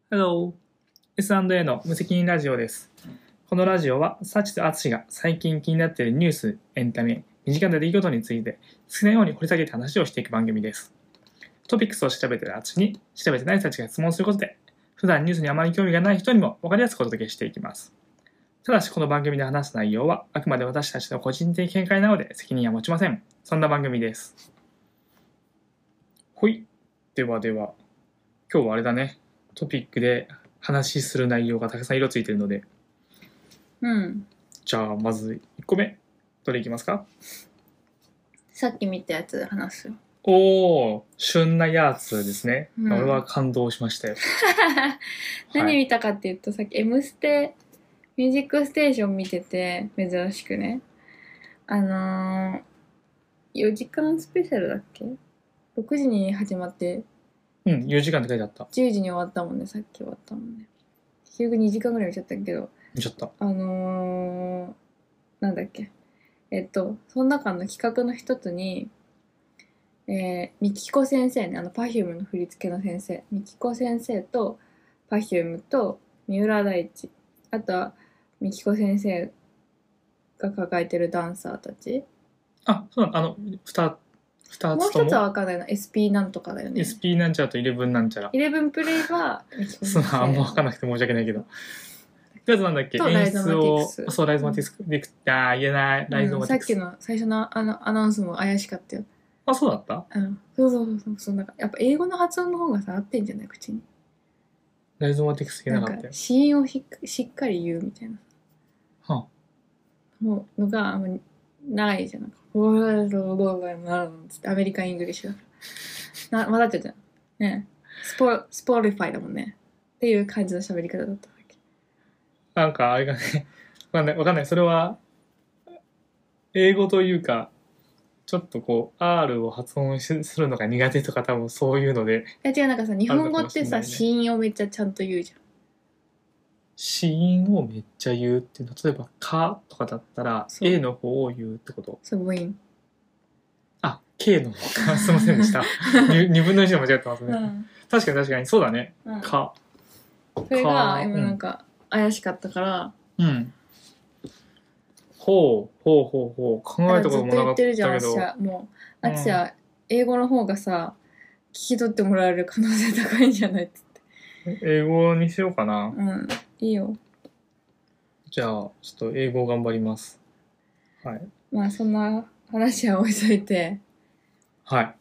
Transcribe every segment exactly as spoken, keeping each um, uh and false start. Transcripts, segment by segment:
Hello! エスアンドエー の無責任ラジオです。このラジオは、サチとアツシが最近気になっているニュース、エンタメ、身近な出来事について、好きなように掘り下げて話をしていく番組です。トピックスを調べているアツシに、調べてないサチが質問することで、普段ニュースにあまり興味がない人にも分かりやすくお届けしていきます。ただし、この番組で話す内容は、あくまで私たちの個人的見解なので責任は持ちません。そんな番組です。ほい。ではでは、今日はあれだね。トピックで話する内容がたくさん色ついてるので、 うん。 じゃあまずいっこめ、どれいきますか？ さっき見たやつ話すよ。 おー、旬なやつですね。 うん俺は感動しましたよ。 何見たかっていうと、さっき M ステ、ミュージックステーション見てて、珍しくね。あのー、よじかんスペシャルだっけ ?ろく 時に始まって、 うん、よじかんって書いてあった。 じゅうじに終わったもんね、さっき終わったもんね。結局にじかんぐらい見ちゃったけど、 見ちゃった。 あのー、なんだっけ。えっと、その中の企画の一つに、えー、みきこ先生ね、あの Perfume の振り付けの先生、みきこ先生と Perfume と三浦大知、あとはみきこ先生が抱えてるダンサーたち。 あ、そうなの、あの、二つとも。 もう一つは分かんないな、 エスピー なんとかだよね。 エスピー なんちゃらとイレブンなんちゃら。 イレブンプレイはみきこそ先生。 うあんま分かんなくて申し訳ないけど。やつなんだっけ？ とライゾマティクス。 そう、ライゾマティクス。ああ、言えない。ライゾマティクス。 うん、さっきの最初のあのアナウンスも怪しかったよ。 あ、そうだった？ うん、そうそうそうそう。なんかやっぱ英語の発音の方がさ合ってんじゃない口に。 ライゾマティクス言えなかったよ。 なんか子音をしっかり言うみたいな。 はあ、 もうのがあんまりないじゃん。なんかボーロボーロなるつってアメリカンイングリッシュだから。な混ざっちゃうじゃん。ね。スポスポリファイだもんね。っていう感じの喋り方だったわけ。 なんかあれがね、わかんないわかんない。それは英語というか。ちょっとこう R を発音するのが苦手とか多分そういうので。 いや違う、なんかさ、日本語ってさ、子音をめっちゃちゃんと言うじゃん。 子音をめっちゃ言うっていうの、例えば「か」とかだったら A の方を言うってこと？ そう、母音。 あ、K の方か。すいませんでした。にぶんのいちで間違ってますね。うん、確かに確かにそうだね。うん、か。 それが今なんか怪しかったから。 うん。ほうほうほうほう、考えたこともなかったけど。ずっと言ってるじゃん、 私は。もう、あっちは英語の方がさ、聞き取ってもらえる可能性高いんじゃないって言って。英語にしようかな。 うん、いいよ。 じゃあ、ちょっと英語頑張ります。はい。 まあ、そんな話は置いといて。 はい。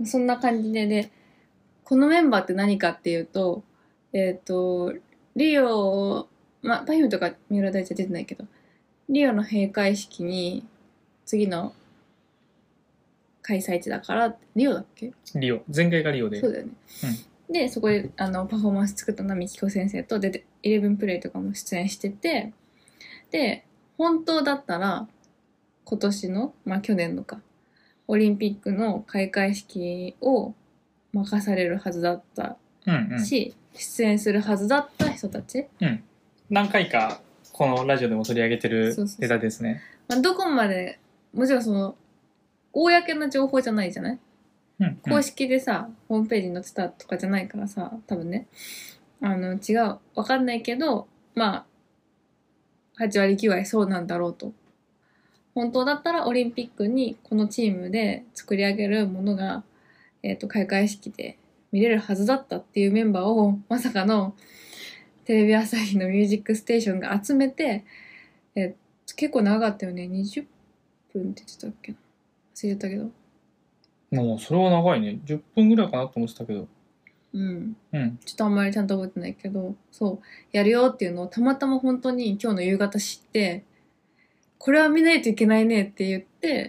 そんな感じで、で、このメンバーって何かっていうと、えっと、リオ、まあ、Perfumeとか三浦大知は出てないけど、リオの閉会式に次の開催地だから、リオだっけ？ リオ。前回がリオで。 そうだよね。うん、で、そこであのパフォーマンス作ったのはみきこ先生と、で、イレブンプレイとかも出演してて、で、本当だったら、今年の、まあ去年のか、オリンピックの開会式を任されるはずだったし、うんうん、出演するはずだった人たち。 うん。何回かこのラジオでも取り上げてるネタですね。 そうそうそう、まあ、どこまで、もちろんその、公な情報じゃないじゃない、うんうん、公式でさ、ホームページに載ってたとかじゃないからさ、多分ね。あの、違う。わかんないけど、まあ、はち割きゅう割そうなんだろうと。本当だったらオリンピックにこのチームで作り上げるものが、えっと、開会式で見れるはずだったっていうメンバーを、まさかのテレビ朝日のミュージックステーションが集めて、え結構長かったよね。にじゅっぷんって言ってたっけな。忘れちゃったけど。 もうそれは長いね。じゅっぷんぐらいかなと思ってたけど。 うん。 うん。 ちょっとあんまりちゃんと覚えてないけど、そう、やるよっていうのをたまたま本当に今日の夕方知って、これは見ないといけないねって言って、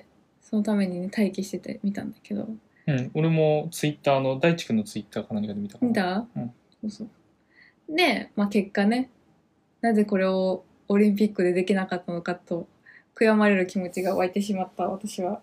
そのためにね、待機してて見たんだけど。 うん、俺もツイッターの、大地君のツイッターか何かで見たかな。 見た？ うん。 そうそう。で、まあ結果ね、なぜこれをオリンピックでできなかったのかと、悔やまれる気持ちが湧いてしまった、私は。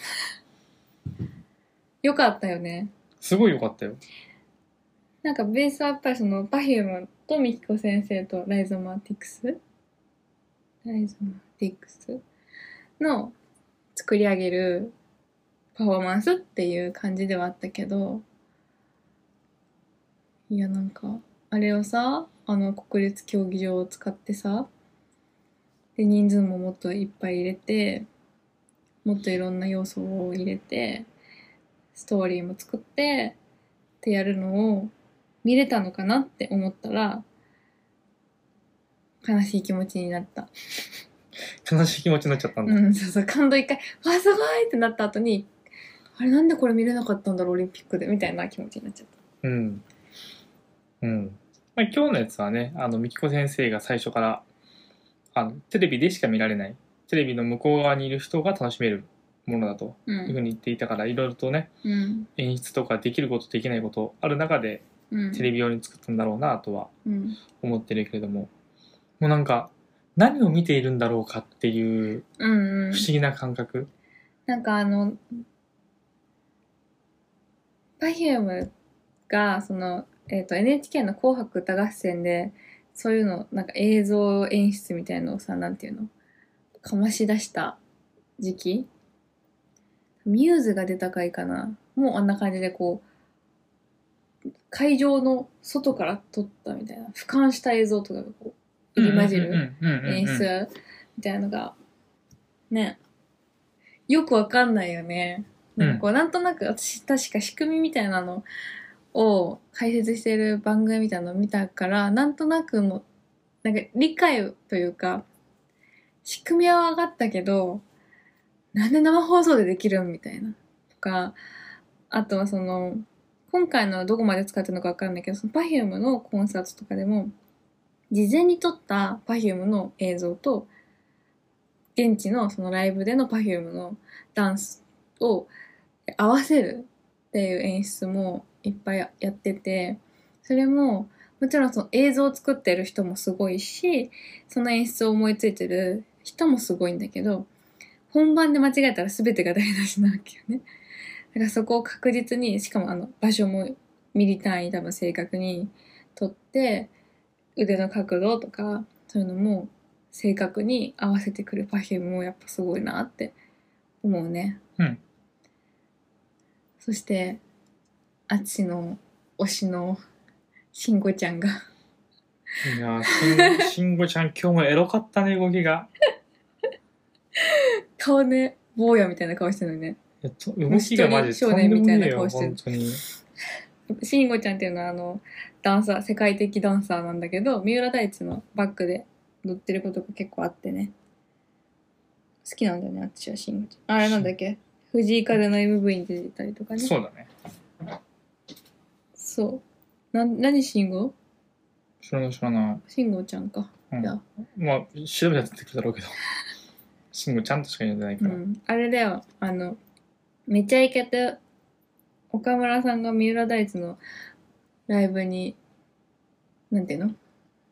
よかったよね。 すごいよかったよ。 なんかベースはやっぱりその Perfume とみきこ先生とライゾマティクスライゾマティクスの作り上げるパフォーマンスっていう感じではあったけど、いやなんかあれをさ、あの国立競技場を使ってさ、で人数ももっといっぱい入れて、もっといろんな要素を入れて、ストーリーも作ってってやるのを見れたのかなって思ったら悲しい気持ちになった。 悲しい気持ちになっちゃったんだ。 うん、そうそう、感動一回、わあすごいってなった後に、あれなんでこれ見れなかったんだろうオリンピックでみたいな気持ちになっちゃった。 うんうんまあ、今日のやつはね、あのみきこ先生が最初からあのテレビでしか見られない、テレビの向こう側にいる人が楽しめるものだというふうに言っていたから、いろいろとね、 うん、 演出とかできることできないことある中で、 うん、 テレビ用に作ったんだろうなとはうん思ってるけれども、もうなんか何を見ているんだろうかっていう不うんうん、 思議な感覚。 なんかあの Perfume がその、えーと、エヌエイチケー の紅白歌合戦でそういうのなんか映像演出みたいのをさ、なんていうのかまし出した時期、ミューズが出た回かな、もうあんな感じでこう会場の外から撮ったみたいな俯瞰した映像とかがこう入り混じる演出みたいなのがね、よくわかんないよね。なんかこう、なんとなく私確か仕組みみたいなのを解説してる番組みたいなのを見たから、なんとなくのなんか理解というか仕組みは分かったけど、なんで生放送でできるんみたいなとか、あとはその今回のどこまで使ってるのか分かんないけど、その Perfume のコンサートとかでも事前に撮った Perfume の映像と現地のそのライブでの Perfume のダンスを合わせるっていう演出もいっぱいやってて、それももちろんその映像を作ってる人もすごいし、その演出を思いついてる人もすごいんだけど、本番で間違えたら全てが台無しなわけよね。だからそこを確実に、しかもあの場所もミリ単位多分正確に撮って、腕の角度とかそういうのも正確に合わせてくる Perfume もやっぱすごいなって思うね。 うん。 そしてあつしの推しのしんごちゃんがいやー、しんごちゃん今日もエロかったね、動きが。 顔ね、坊やみたいな顔してるのね。 動きがマジでとんでもねえよ、本当に。 しんごちゃんっていうのはあのダンサー、世界的ダンサーなんだけど、三浦大知のバックで乗ってることが結構あってね、好きなんだよね、私はしんごちゃん。あれなんだっけ、藤井風の エムブイ に出てたりとかね。 そうだね。 そう。な、何しんご？ 知らない知らない。 しんごちゃんか。 うん、まあ、調べたら出てくるだろうけど。しんごちゃんとしか言うんじゃないから。 うん。あれだよ、あの、めちゃイケて、岡村さんが三浦大知のライブに、なんていうの？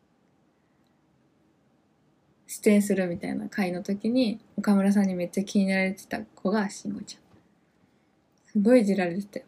出演するみたいな回の時に、岡村さんにめっちゃ気になられてた子がしんごちゃん。すごいいじられてたよ。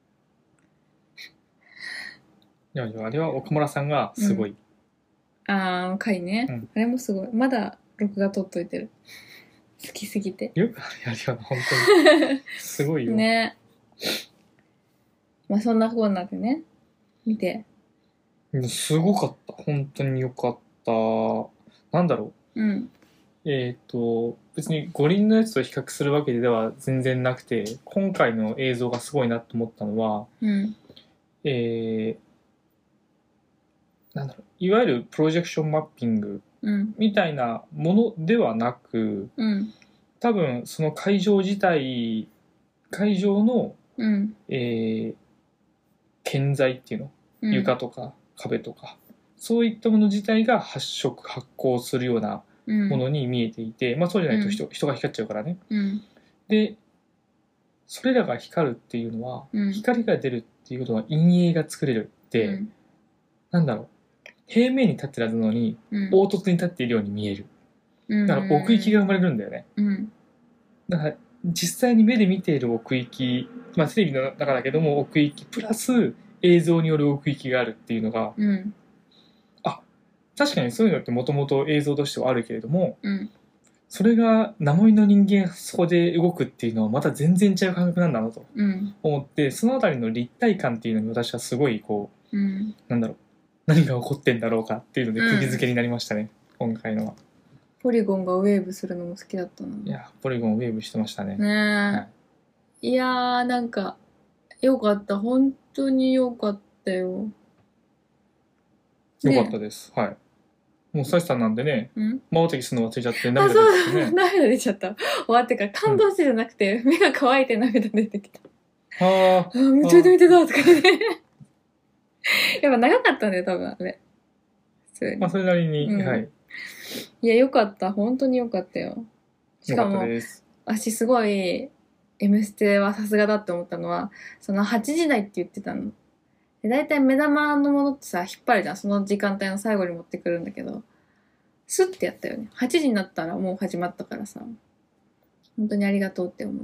いやいや、あれは岡村さんがすごい。 うん、ああ、回ね、うん。あれもすごい。まだ録画撮っといてる。好きすぎて。 よくあれやるよな、本当に。すごいよ。 ね。まあそんなこんなでね、見て。 すごかった。本当によかった。なんだろう。うん。 えっと、別に五輪のやつと比較するわけでは全然なくて、今回の映像がすごいなと思ったのは、 うん、 えー、なんだろう、いわゆるプロジェクションマッピングみたいなものではなく、 うん、 多分その会場自体、会場の、 うんえー、建材っていうの、床とか壁とか、そういったもの自体が発色発光するようなものに見えていて、うん、まあそうじゃないと 人,、うん、人が光っちゃうからね、 うん、 でそれらが光るっていうのは、うん、光が出るっていうことは陰影が作れるって、うん、なんだろう、平面に立ってるはずなのに、うん、凹凸に立っているように見える、うん、だから奥行きが生まれるんだよね、うん、だから実際に目で見ている奥行き、まあテレビの中だけども奥行きプラス映像による奥行きがあるっていうのが、うん、あ、確かにそういうのってもともと映像としてはあるけれども、うん、それが生身の人間がそこで動くっていうのはまた全然違う感覚なんだなと思って、うん、そのあたりの立体感っていうのに私はすごいこう、うん、なんだろう、 何が起こってんだろうかっていうので釘付けになりましたね、うん、今回のは。 ポリゴンがウェーブするのも好きだったな。 いやポリゴンウェーブしてましたね。 ねえ、はい、いやーなんかよかった、本当によかったよ。 よかったです、ね、はい。もうサシさんなんでね、魔王的するの忘れちゃって涙出てきてね。涙出ちゃった。終わってから感動してじゃなくて、うん、目が乾いて涙出てきた。ああ、めっちゃ見てたとかね。やっぱ長かったんだよ多分あれ。 まあそれなりに、うん、はい。 いやよかった、本当によかったよ。しかも私すごい「M ステ」はさすがだって思ったのは、そのはちじ台って言ってたの。で大体目玉のものってさ引っ張るじゃん、その時間帯の最後に持ってくるんだけど、スッてやったよね。はちじになったらもう始まったからさ、本当にありがとうって思った、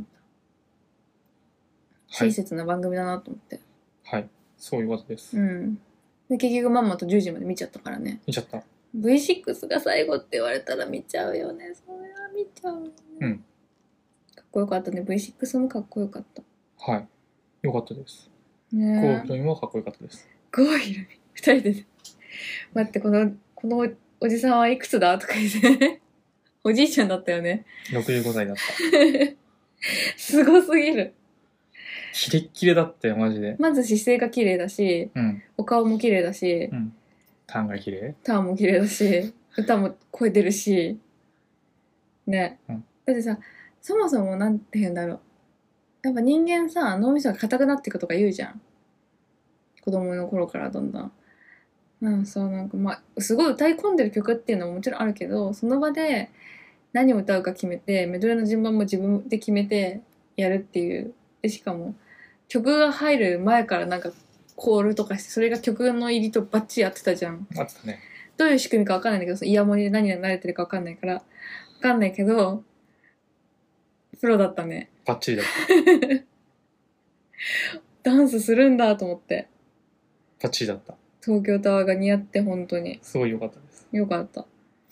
はい、親切な番組だなと思って。 はい、そういうことです。 うん。で結局ママとじゅうじまで見ちゃったからね。 見ちゃった。 ブイシックス が最後って言われたら見ちゃうよね。それは見ちゃうよね。うん、かっこよかったね。 ブイシックス もかっこよかった。 はい、よかったですね。郷ひろみもかっこよかったです。 郷ひろみふたりで、ね、待って、このこのおじさんはいくつだとか言っておじいちゃんだったよね。 ろくじゅうごさいだったすごすぎる。 キレッキレだったよマジで。 まず姿勢が綺麗だし、うん、お顔も綺麗だし、うん、 ターンが綺麗ターンも綺麗だし、歌も声出るしね、うん、だってさ、そもそもなんて言うんだろう、やっぱ人間さ脳みそが硬くなっていくとか言うじゃん、子供の頃からどんどん。うんそう、なんかまあすごい歌い込んでる曲っていうのももちろんあるけど、その場で何を歌うか決めてメドレーの順番も自分で決めてやるっていう。でしかも曲が入る前からなんかコールとかして、それが曲の入りとバッチリやってたじゃん。 あったね。 どういう仕組みか分かんないんだけど、イヤモニで何に慣れてるか分かんないから分かんないけど、プロだったね。 バッチリだったダンスするんだと思って。 バッチリだった。 東京タワーが似合って本当にすごい良かったです。 よかった。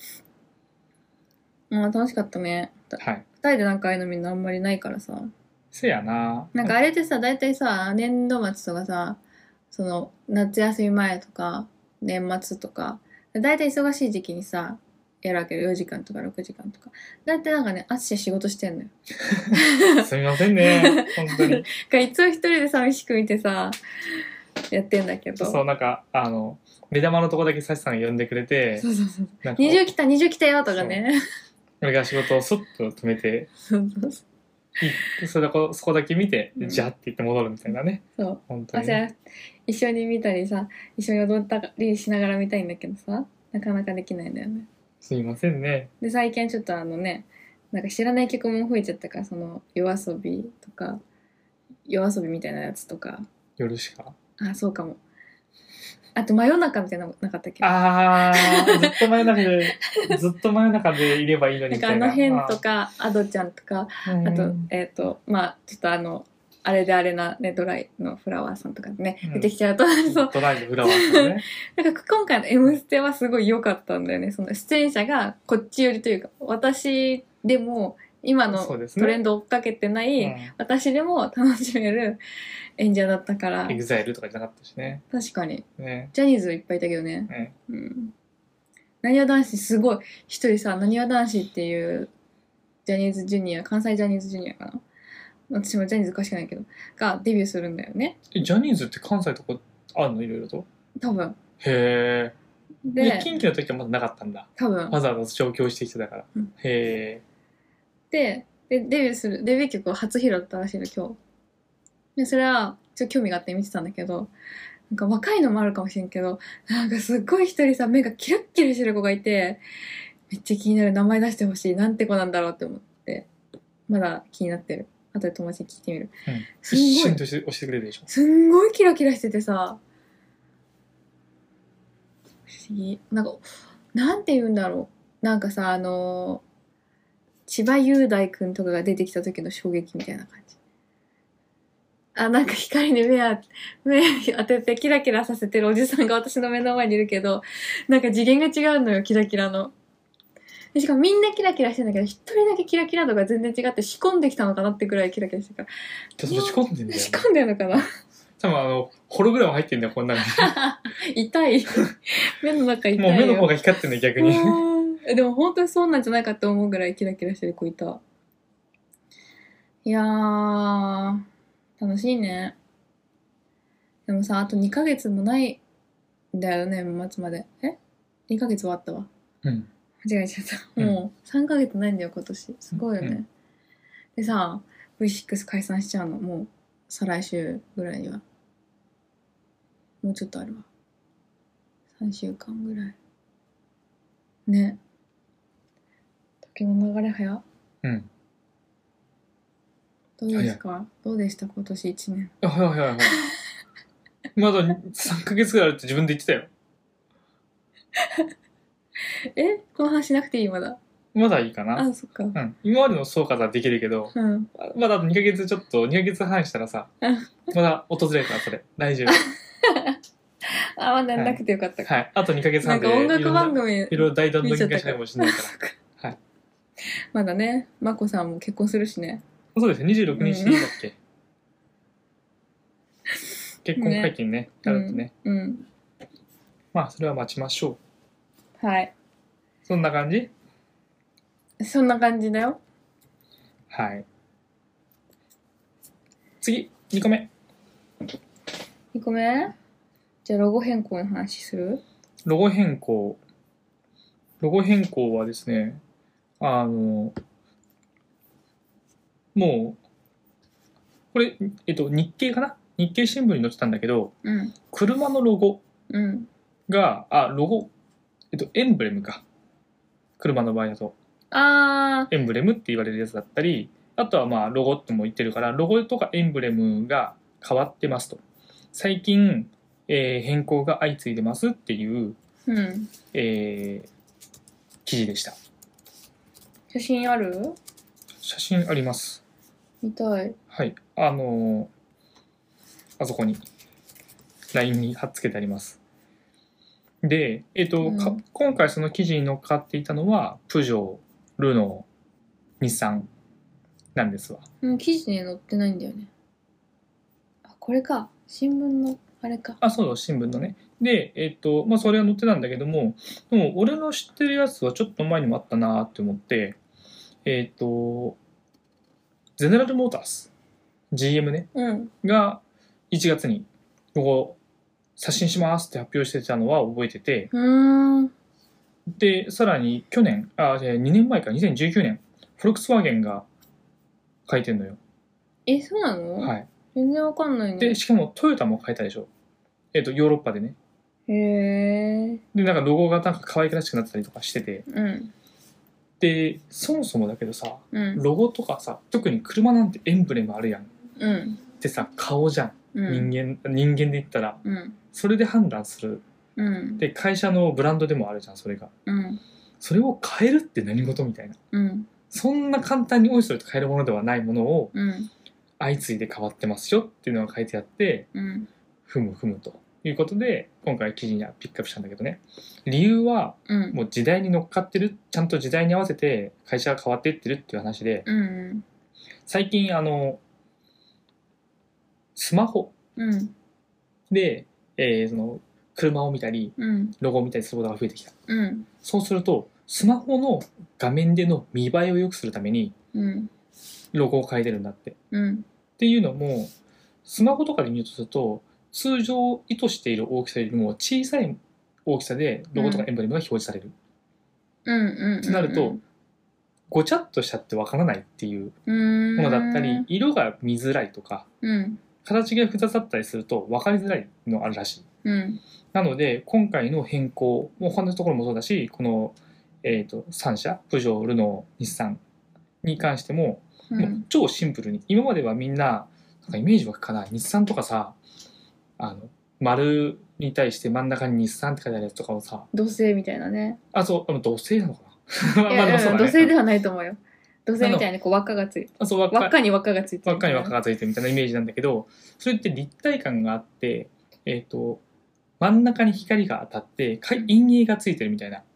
ああ楽しかったね。はい。ふたりでなんかああいうのみんなあんまりないからさ。 せやな。 なんかあれってさ、大体さ年度末とかさ、その夏休み前とか年末とか大体忙しい時期にさやるわけよ。よじかんとかろくじかんとか。だってなんかね、あっちは仕事してんのよ。 すみませんね本当に。 がいつも一人で寂しく見てさやってんだけど、 そうなんかあの目玉のとこだけサシさんが呼んでくれて、 そうそうそうにじゅう来たにじゅう来たよとかね、 俺が仕事をスッと止めてそうそうそう、それこそこだけ見て、うん、じゃあって言って戻るみたいなね。 そう本当に、ね、 一緒に見たりさ、一緒に踊ったりしながら見たいんだけどさ、なかなかできないんだよね。 すいませんね。で最近ちょっとあのね、なんか知らない曲も増えちゃったから、その夜遊びとか夜遊びみたいなやつとか。 夜しか。 あ、そうかも。あと真夜中みたいなのなかったっけ。 あーずっと真夜中でずっと真夜中でいればいいのにみたいな。 なんかあの辺とかアドちゃんとか、あとえっ、ー、とまあちょっとあのあれであれなね、ドライのフラワーさんとかね、うん、出てきちゃうと、そうドライのフラワーさんね。 なんか今回の M ステはすごい良かったんだよね。その出演者がこっち寄りというか、私でも今のトレンドを追っかけてない、ね、うん、私でも楽しめる演者だったから。 エグザイルとかじゃなかったしね。 確かに。ね、ジャニーズいっぱいいたけどね。ね、うん。なにわ男子すごい一人さ、なにわ男子っていうジャニーズジュニア、関西ジャニーズジュニアかな。私もジャニーズ詳しくないけどがデビューするんだよね。 えジャニーズって関西とかあるのいろいろと。 多分。 へえ。で近畿の時はまだなかったんだ。 多分。 わざわざ上京してきてたから。うん、へえ。 ででデビューするデビュー曲を初披露だったらしいの今日。でそれはちょっと興味があって見てたんだけど、なんか若いのもあるかもしれんけど、なんかすっごい一人さ目がキラッキラしてる子がいて、めっちゃ気になる。名前出してほしい。なんて子なんだろうって思ってまだ気になってる。あとで友達に聞いてみる。 うん、すんごい一緒に押してくれるでしょ。 すんごいキラキラしててさ、不思議。なんかなんて言うんだろう。なんかさ、あの千葉雄大くんとかが出てきた時の衝撃みたいな感じ。あ、なんか光に目あ目当ててキラキラさせてるおじさんが私の目の前にいるけど、なんか次元が違うのよ、キラキラの。でしかもみんなキラキラしてんだけど、一人だけキラキラ度が全然違って仕込んできたのかなってくらいキラキラしてるから。 じゃあそれ仕込んでんだよ、ね。 仕込んでんのかな。 多分あのホログラム入ってんだよこんなの痛い目の中痛いよ。 もう目の方が光ってんね逆にえでも本当にそうなんじゃないかって思うぐらいキラキラしてる子いた。いやー楽しいね。でもさあとにかげつもないんだよね年末まで。えにかげつ終わったわ。 うん間違えちゃった。 うんもうさんかげつないんだよ今年。すごいよね。 うんでさ ブイシックス 解散しちゃうのもう再来週ぐらいには。もうちょっとあるわ。さんしゅうかんぐらい。ね。時の流れ早っ。 うんどうですか、どうでした今年いちねん。 あはいはいはいはいまださんかげつぐらいあるって自分で言ってたよ。 えこの話しなくていいまだ。 まだいいかな。 あ、そっか。 うん、今までの総括はできるけど、 うん。 まだあとにかげつちょっとにかげつはんしたらさまだ訪れるからそれ大丈夫あ、まだなくてよかったか。 はいあとにかげつはんでなんか音楽番組いろいろ大団どん化しないかもしれないからはいまだね、まこさんも結婚するしね。 そうですねにじゅうろくにちだっけ、結婚会見ねあるとね、 うん、うん。 まあそれは待ちましょう。 はい。 そんな感じ。 そんな感じだよ。 はい。次にこめ。 にこめじゃあロゴ変更の話する？ ロゴ変更。ロゴ変更はですね、あの、もう、これ、えっと、日経かな日経新聞に載ってたんだけど、 うん。 車のロゴうん。 が、あ、ロゴ、えっと、エンブレムか。車の場合だと。 あエンブレムって言われるやつだったり、あとはまあ、ロゴっても言ってるから、ロゴとかエンブレムが変わってますと。最近、えー変更が相次いでますっていう、 ー。うん。 えー記事でした。 写真ある？ 写真あります。 見たい。 はい。あのーあそこに、ライン に貼っつけてあります。で、えっ、と、 うんか今回その記事に乗っかっていたのは、プジョー、ルノー、日産なんですわ。 うん、記事に載ってないんだよね。あ、これか。新聞のあれか。 あ、そうだ、新聞のね。で、えっ、と、まあ、それは載ってたんだけども、でも、俺の知ってるやつはちょっと前にもあったなって思って、えっ、と、ゼネラルモータース、ジーエム ね、 うん。 がいちがつにロゴ刷新しますって発表してたのは覚えてて、 うーん。 で、さらに去年、あ、じゃあにねんまえか、にせんじゅうきゅうねん、フォルクスワーゲンが書いてんのよ。 え、そうなの？ はい。 全然わかんないね。 で、しかもトヨタも書いたでしょ。えっ、と、ヨーロッパでね。 へえ。 で、なんかロゴがなんか可愛くらしくなってたりとかしてて。 うん。 で、そもそもだけどさ、 うん。 ロゴとかさ、特に車なんてエンブレムあるやん。 うん。 でさ、顔じゃん。 うん。 人間、人間で言ったら。 うん。 それで判断する。 うん。 で、会社のブランドでもあるじゃん、それが。 うん。 それを変えるって何事みたいな。 うん。 そんな簡単においそれと変えるものではないものをうん。 相次いで変わってますよっていうのが書いてあって、 うん。 ふむふむということで、今回記事にはピックアップしたんだけどね。理由は、 うん。 もう時代に乗っかってる、ちゃんと時代に合わせて会社が変わっていってるっていう話で、 うん。 最近あの、スマホうん。 で、えーその、車を見たり、 うん。 ロゴを見たりすることが増えてきた。 うん。 そうすると、スマホの画面での見栄えを良くするために、 うん。 ロゴを変えてるんだって。っうん。 ていうのも、スマホとかで見るとすると、通常意図している大きさよりも小さい大きさでロゴとかエンブレムが表示される。 うん。うん。 ってなると、ごちゃっとしちゃってわからないっていううん。 ものだったり、色が見づらいとか、 うん。 形が複雑だったりすると分かりづらいのがあるらしい。 うん。 なので、今回の変更、もう他のところもそうだし、この、えー、とさん社、プジョー、ルノー、日産に関しても、 う。 もうん超シンプルに、今まではみんな、なんかイメージ湧くかな、日産とかさ、あの、丸に対して真ん中に日産って書いてあるやつとかをさ、 土星みたいなね。 あ、そう、あの土星なのかな。 いや、 まあでもそうだね。 土星ではないと思うよ。土星みたいにこう輪っかがついて、 あ、そう、輪っか輪っかに輪っかがついてる。 輪っかに輪っかがついてるみたいなイメージなんだけど、それって立体感があって、えっ、と、真ん中に光が当たってか陰影がついてるみたいな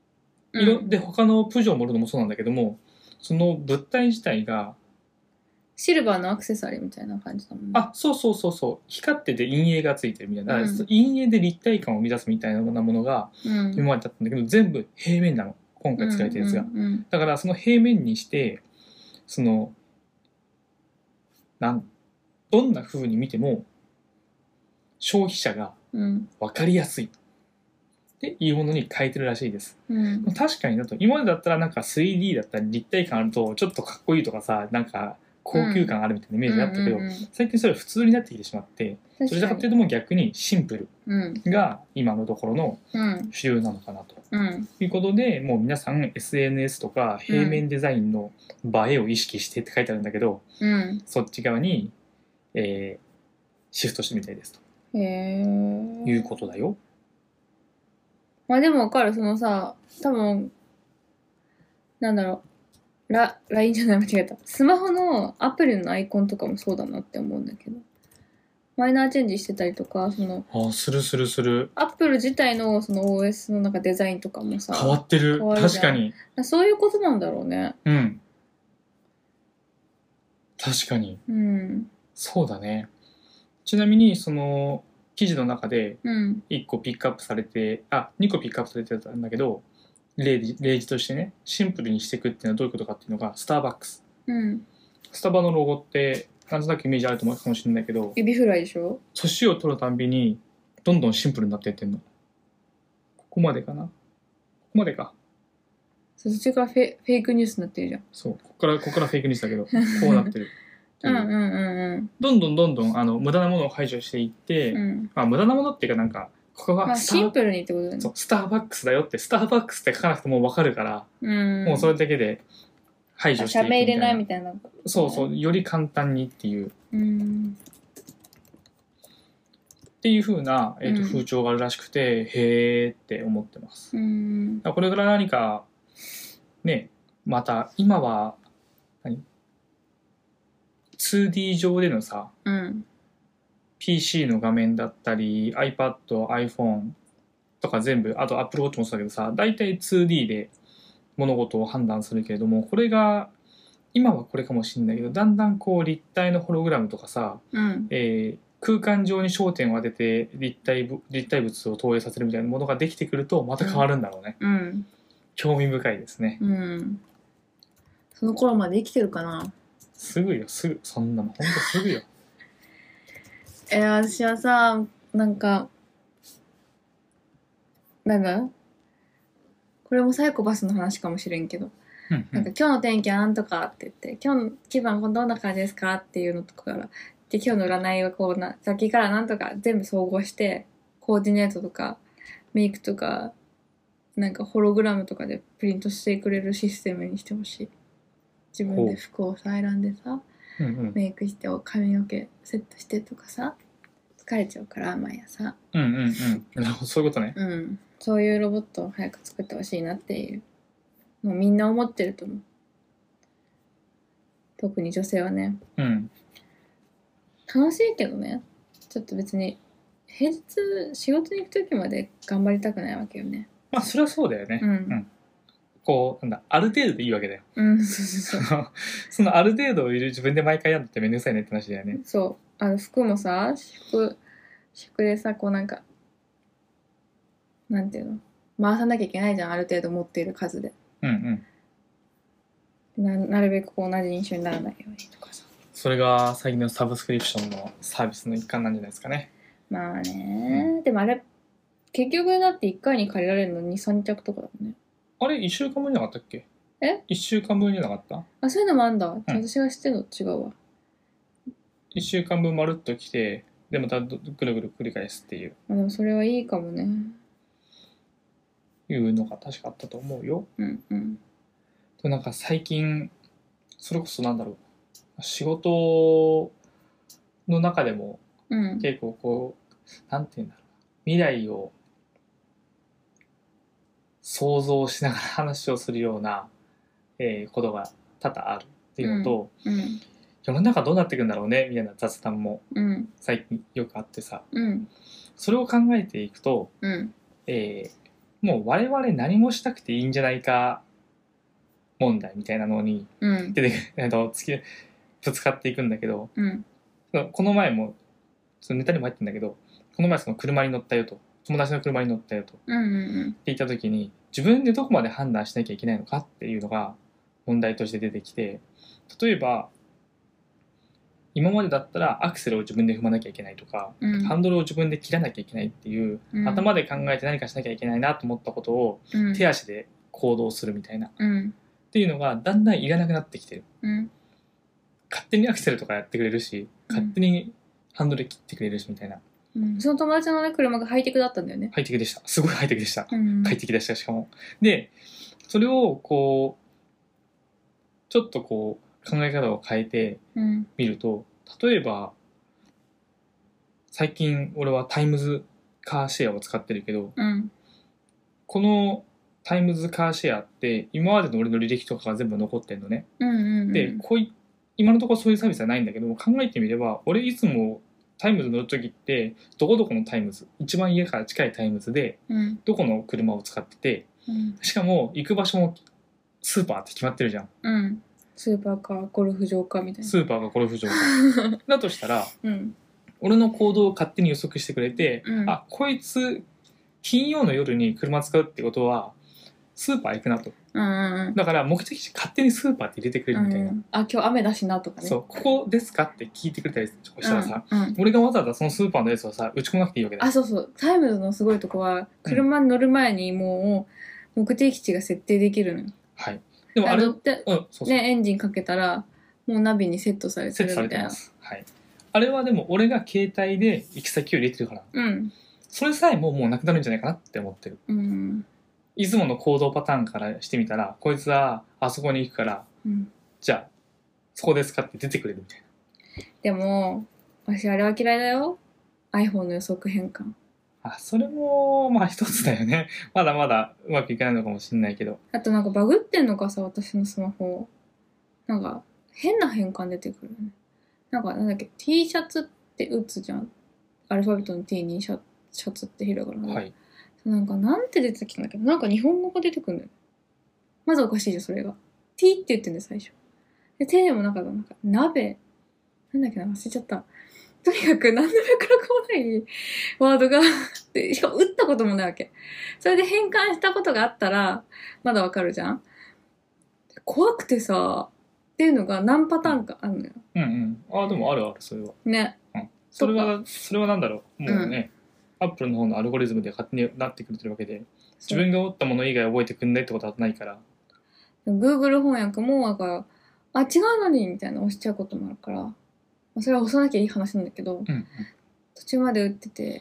色、 うんで他のプジョーもルノーもそうなんだけども、その物体自体がシルバーのアクセサリーみたいな感じだもんね。 あ、そうそうそうそう。光ってて陰影がついてるみたいな。 うん陰影で立体感を生み出すみたいなものがうん今までだったんだけど、全部平面なの。今回使えてるやつが。 うんうんうんだからその平面にして、その、なん、どんな風に見ても消費者がうん分かりやすいっていうものに変えてるらしいです。 うん確かにだと、今までだったらなんか スリーディー だったり立体感あるとちょっとかっこいいとかさ、なんか高級感あるみたいなイメージがあったけど、 うんうんうん最近それ普通になってきてしまって、どちらかというともう逆にシンプルうんが今のところのうん主流なのかなとうんいうことで、もう皆さん エスエヌエス とか平面デザインの映えを意識してって書いてあるんだけど、 うんそっち側に、えーシフトしてみたいですへえということだよ。 まあでもわかる、そのさ、多分なんだろう、ラ ライン じゃない、間違えた、スマホのアプリのアイコンとかもそうだなって思うんだけど、マイナーチェンジしてたりとか、そのあ、するするする。 アップル自体のその オーエス のなんかデザインとかもさ変わってる。 変わるじゃん確かに。 そういうことなんだろうね。 うん。確かに。 うんそうだね。ちなみにその記事の中でうんいっこピックアップされて、あ、にこピックアップされてたんだけど、例示例示としてね、シンプルにしていくっていうのはどういうことかっていうのが、スターバックス。 うんスタバのロゴってなんとなくイメージあると思うかもしれないけど、 エビフライでしょ。 年を取るたんびにどんどんシンプルになっていってんの。ここまでかな、ここまでか。 そっちからフェフェイクニュースになってるじゃん。 そう、ここからここからフェイクニュースだけど、こうなってるっていう。 うんうんうんどんどんどんどんあの無駄なものを排除していって、 うんうんまあ、無駄なものっていうか、なんかここまあはスター、 シンプルにってことだよね。 そうスターバックスだよって、スターバックスって書かなくても分かるから、 うんもうそれだけで排除していく社名入れないみみたいな。 そうそう、より簡単にっていううんっていう風な、えーとうん風潮があるらしくて、へーって思ってます。 うんだからこれから何かね、また今は何 ツーディー 上でのさ、 うんピーシー の画面だったり iPad、iPhone とか全部、あと Apple Watch もそうだけどさ、大体 ツーディー で物事を判断するけれども、これが今はこれかもしれないけど、だんだんこう立体のホログラムとかさ、 うんえー空間上に焦点を当てて立体ぶ立体物を投影させるみたいなものができてくるとまた変わるんだろうね。 うん興味深いですね。 うんその頃まで生きてるかな。 すぐよ、すぐ。そんなのほんとすぐよ。 えー、私はさ、なんかなんだこれもサイコパスの話かもしれんけど、 うんうんなんか今日の天気はなんとかって言って、今日の気分はどんな感じですかっていうのとかからで、今日の占いはこうな、先からなんとか全部総合してコーディネートとかメイクとかなんかホログラムとかでプリントしてくれるシステムにしてほしい。自分で服をさ選んでさ、 うんうんメイクして髪の毛セットしてとかさ、疲れちゃうから毎朝。 うんうんうん。なるほど、そういうことね。 うんそういうロボットを早く作ってほしいなっていう、もうみんな思ってると思う。特に女性はね。 うん。 楽しいけどね、ちょっと別に平日仕事に行く時まで頑張りたくないわけよね。 まあそれはそうだよね。 うんこうなんだ、ある程度でいいわけだよ。 うんそうそうそうそのある程度を自分で毎回やるのってめんどくさいねって話だよね。 そうあの服もさ、私服私服でさ、こうなんかなんていうの、回さなきゃいけないじゃん、ある程度持っている数で。 うんうん。 ななるべくこう同じ印象にならないようにとかさ。 それが最近のサブスクリプションのサービスの一環なんじゃないですかね。 まあね、でもあれ結局だっていっかいに借りられるのにさん着とかだもんね。 あれいっしゅうかんぶんじゃなかったっけ？ え ? いっしゅうかんぶんじゃなかった？ あ、そういうのもあんだ。私が知ってるのと違うわ。 いっしゅうかんぶんまるっと来て、でまたぐるぐる繰り返すっていうあ、でもそれはいいかもね。 いうのが確かあったと思うよ。 うんうんでなんか最近それこそなんだろう、仕事の中でもうん結構こうなんていうんだろう、未来を想像しながら話をするような、えーことが多々あるっていうのと、 うん世の中どうなっていくんだろうねみたいな雑談もうん最近よくあってさ、 うんそれを考えていくと、 うんえーもう我々何もしたくていいんじゃないか問題みたいなのにうん出てくる、えっと、つきぶつかっていくんだけど、 うんこの前もそのネタにも入ってるんだけど、この前その車に乗ったよと、友達の車に乗ったよとうんうんって言った時に、自分でどこまで判断しなきゃいけないのかっていうのが問題として出てきて、例えば今までだったらアクセルを自分で踏まなきゃいけないとか、 うんハンドルを自分で切らなきゃいけないっていう、 うん頭で考えて何かしなきゃいけないなと思ったことをうん手足で行動するみたいな、っうんていうのがだんだんいらなくなってきてる。 うん勝手にアクセルとかやってくれるし、勝手にハンドル切ってくれるしみたいな。 うん、その友達の、ね、車がハイテクだったんだよね。 ハイテクでした。すごいハイテクでした。 うん快適でした、しかも。で、それをこう、ちょっとこう、考え方を変えてうんみると、例えば、最近俺はタイムズカーシェアを使ってるけど、 うんこのタイムズカーシェアって今までの俺の履歴とかが全部残ってんのね。 うんうんうんで、こうい今のところそういうサービスはないんだけど、考えてみれば、俺いつもタイムズ乗るときって、どこどこのタイムズ、一番家から近いタイムズで、 うんどこの車を使ってて、 うんしかも行く場所もスーパーって決まってるじゃん。 うんスーパーかゴルフ場かみたいな。 スーパーがゴルフ場か。だとしたら、 うん俺の行動を勝手に予測してくれて、 うんあ、こいつ、金曜の夜に車使うってことは、スーパー行くなと。 うんうんだから目的地勝手にスーパーって入れてくれるみたいな。 うんあ今日雨だしなとかね。 そう、ここですかって聞いてくれたりしたらさ、 うんうん俺がわざわざそのスーパーのやつをさ、打ち込まなくていいわけだよ。 あそうそうタイムズのすごいとこは車に乗る前にもう目的地が設定できるのよ。 はい。でもあれ、うん、 乗ってそうそう。 ねエンジンかけたらもうナビにセットされてセットさるみたいな。 れてます。はい。あれはでも俺が携帯で行き先を入れてるから、 うんそれさえももうなくなるんじゃないかなって思ってる。 うんいつもの行動パターンからしてみたら、こいつはあそこに行くから、 うんじゃあ、そこですかって出てくれるみたいでも私あれは嫌いだよ iPhone の予測変換。 な。あ、それも、まあ一つだよね。まだまだうまくいかないのかもしれないけど。 あとなんかバグってんのかさ私のスマホなんか変な変換出てくるよね。なんかなんだっけ T シャツって打つじゃん。アルファベットの T にシャシャツってひらがなで、 はい。 なんかなんて出てきたんだけどなんか日本語が出てくるんだよ。まずおかしいじゃんそれが T って言ってんだよ最初で T でもなんかなんか鍋なんだっけな忘れちゃった。とにかく何の脈絡もないワードがでしかも打ったこともないわけ。それで変換したことがあったらまだわかるじゃん。怖くてさっていうのが何パターンかあるのようんうん。あ、でもあるある、それは。 ね。 それは、それはなんだろう。もうね、アップルの方のアルゴリズムで勝手になってくれてるわけで、自分が打ったもの以外覚えてくんないってことはないから。 Google 翻訳もなんかあ違うのにみたいな押しちゃうこともあるから、まあ、それは押さなきゃいい話なんだけど、 うんうん、 途中まで打ってて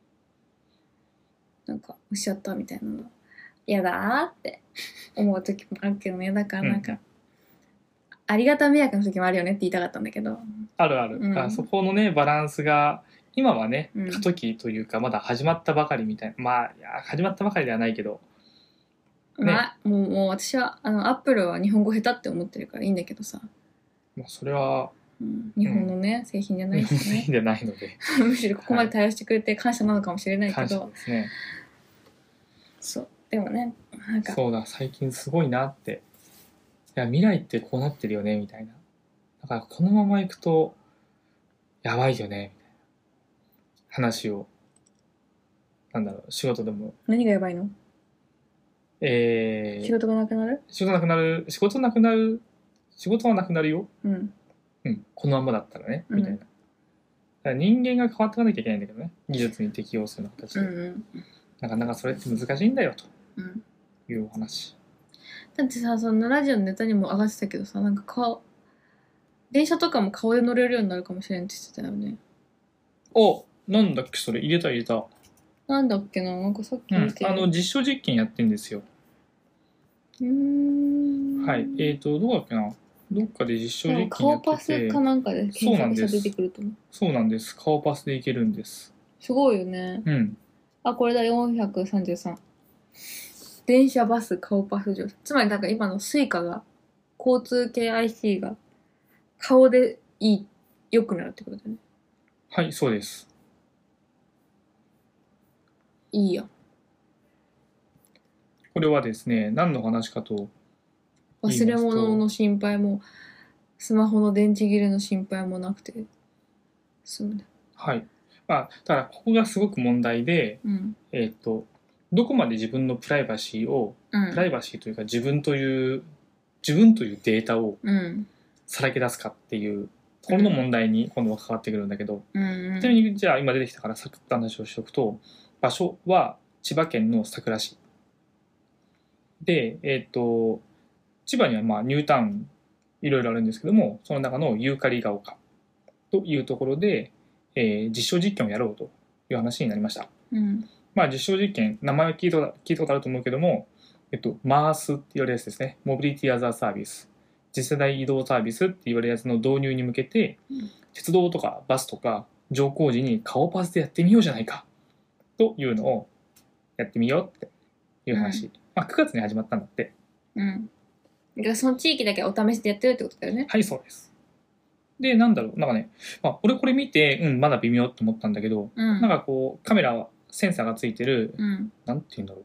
なんか押しちゃったみたいなの嫌だーって思う時もあるけどね。だからなんか、うん、ありがた迷惑の時もあるよねって言いたかったんだけど、 あるある、うん、あそこのねバランスが今はね過渡期というかまだ始まったばかりみたいな、まあいや始まったばかりではないけど、 ね、まあ、もうもう私はあのアップルは日本語下手って思ってるからいいんだけどさ、 まあ、それは、 うん、日本のね、うん、製品じゃないしね、 製品じゃないのでむしろここまで対応してくれて感謝なのかもしれないけど、はい、 感謝ですね。 そうでもねなんかそうだ最近すごいなって、いや未来ってこうなってるよねみたいな、だからこのままいくとやばいよねみたいな話をなんだろう仕事でも何がやばいの？ えー、 仕事がなくなる？ 仕事なくなる仕事なくなる仕事はなくなるよ、 うんうん、このままだったらね、みたいな。 うん、 だから人間が変わっていかなきゃいけないんだけどね、技術に適応するような形で、 うんうん、 なかなかそれって難しいんだよというお話、 うん、だってさそのラジオのネタにも上がってたけどさなんか顔電車とかも顔で乗れるようになるかもしれんって言ってたよね。 おなんだっけそれ入れた入れたなんだっけななんかさっき見て、 うん、あの実証実験やってんですよ。 うーんはいえーとどうだっけなどっかで実証実験やってて顔パスかなんかで検索したら出てくると思う。 そうなんです顔パスでいけるんです。 すごいよね。 うんあこれだよんひゃくさんじゅうさん電車バス顔パス乗車つまりなんか今のスイカが交通系 アイシー が顔でいい良くなるってことだね。 はいそうです。 いいやこれはですね何の話かと忘れ物の心配もスマホの電池切れの心配もなくて済むね。 はい。まあ、だからここがすごく問題で、 うんえっと、どこまで自分のプライバシーを、 うんプライバシーというか自分という、自分というデータをうんさらけ出すかっていうところの問題に今度は関わってくるんだけど、 うんうんちなみにじゃあ今出てきたからサクッと話をしておくと、場所は千葉県の佐倉市。で、えっと、千葉にはまあニュータウンいろいろあるんですけども、その中のユーカリが丘というところで、えー実証実験をやろうという話になりました。 うんまあ実証実験、名前は聞いた聞いたことあると思うけども、えっと、マース って言われるやつですね。モビリティアザーサービス。次世代移動サービスって言われるやつの導入に向けて、 うん鉄道とかバスとか乗降時に顔パスでやってみようじゃないかというのをやってみようっていう話。 うんまあくがつに始まったんだって。 うんだからその地域だけお試しでやってるってことだよね。 はい、そうです。で、なんだろう、なんかね、まあ、俺これ見て、うん、まだ微妙って思ったんだけど、 うんなんかこう、カメラ、センサーがついてる、 うんなんて言うんだろう。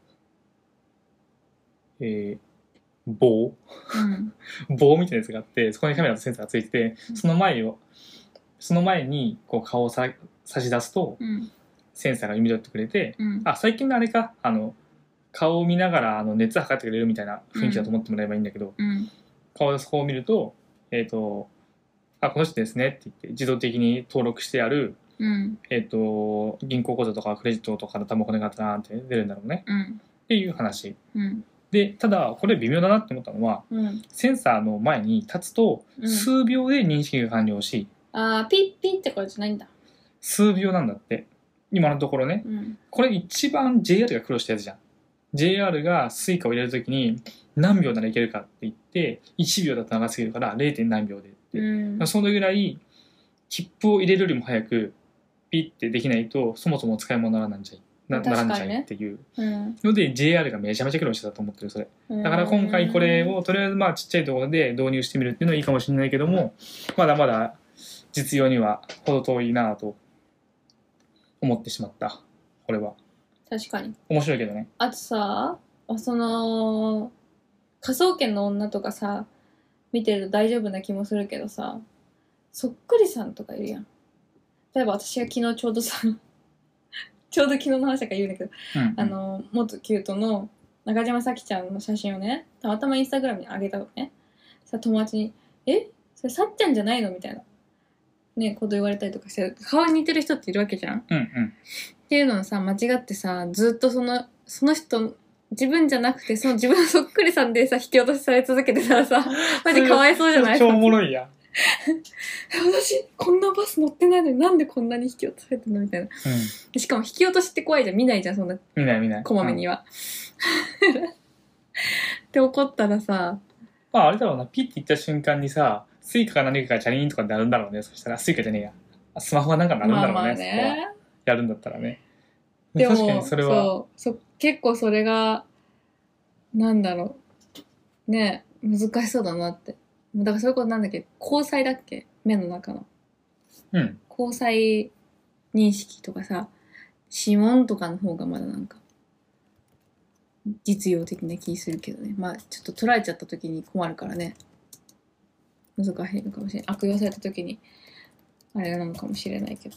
えー、棒うん棒みたいなやつがあって、そこにカメラとセンサーがついてて、その前を、その前にこう顔をさ差し出すと、 うんセンサーが読み取ってくれて、 うんあ、最近のあれか、あの、顔を見ながらあの熱測ってくれるみたいな雰囲気だと思ってもらえばいいんだけど、 うん顔でそこを見ると、えっ、と、あ、この人ですねって言って、自動的に登録してある、 うんえっ、と、銀行口座とかクレジットとかの多分お金があったなって出るんだろうね。 うんっていう話。 うんで、ただ、これ微妙だなって思ったのは、 うんセンサーの前に立つと、 うん数秒で認識が完了し、 あーピッピッってことじゃないんだ。 数秒なんだって。今のところね。 うんこれ一番 ジェイアール が苦労したやつじゃん。ジェイアール がスイカを入れるときに何秒ならいけるかって言って、いちびょうだと長すぎるから れい. 何秒でって。 うんそのぐらい、切符を入れるよりも早く、ピッてできないと、そもそも使い物にならないんじゃい。なならんじゃいっていううんので ジェイアール がめちゃめちゃ苦労してたと思ってるそれだから今回これをとりあえずまあちっちゃいところで導入してみるっていうのはいいかもしれないけどもまだまだ実用には程遠いなと思ってしまったこれは確かに。 面白いけどね。 あとさあその科捜研の女とかさ見てると大丈夫な気もするけどさそっくりさんとかいるやん。例えば私が昨日ちょうどさちょうど昨日の話だから言うんだけど、 うんうん、 あの元キュートの中島咲ちゃんの写真をねたまたまインスタグラムに上げたのね。さ友達に「えそれさっちゃんじゃないの?」みたいなねこと言われたりとかして顔に似てる人っているわけじゃん。 うんうん、 っていうのをさ間違ってさずっとそのその人自分じゃなくてその自分のそっくりさんでさ引き落としされ続けてたらさマジかわいそうじゃない？ 超おもろいや。 私こんなバス乗ってないのになんでこんなに引き落とされてるのみたいな、 うん、 しかも引き落としって怖いじゃん見ないじゃんそんな見ない見ないこまめには、うん、って怒ったらさまああれだろうなピッて言った瞬間にさスイカか何かがチャリーンとかなるんだろうね。そしたらスイカじゃねえやスマホがなんかなるんだろうね、 まあまあねやるんだったらね。 でも確かにそれはそうそ結構それがなんだろうね難しそうだなってだからそういうことなんだっけ虹彩だっけ目の中の、 うん、 虹彩認識とかさ指紋とかの方がまだなんか実用的な気するけどねまあちょっと捉えちゃった時に困るからね難しいのかもしれない悪用された時にあれなのかもしれないけど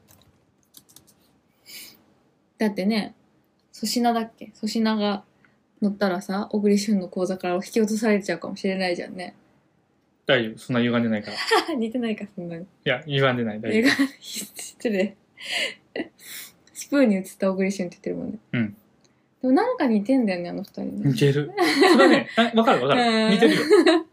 だってね粗品だっけ粗品が乗ったらさ小栗旬の口座から引き落とされちゃうかもしれないじゃんね。 大丈夫そんな歪んでないから似てないかそんなに。 いや歪んでない大丈夫失礼スプーンに映った小栗旬って言ってるもんね。 うんでもなんか似てんだよねあの二人ね。 似てるそれはねわかるわかる似てるよ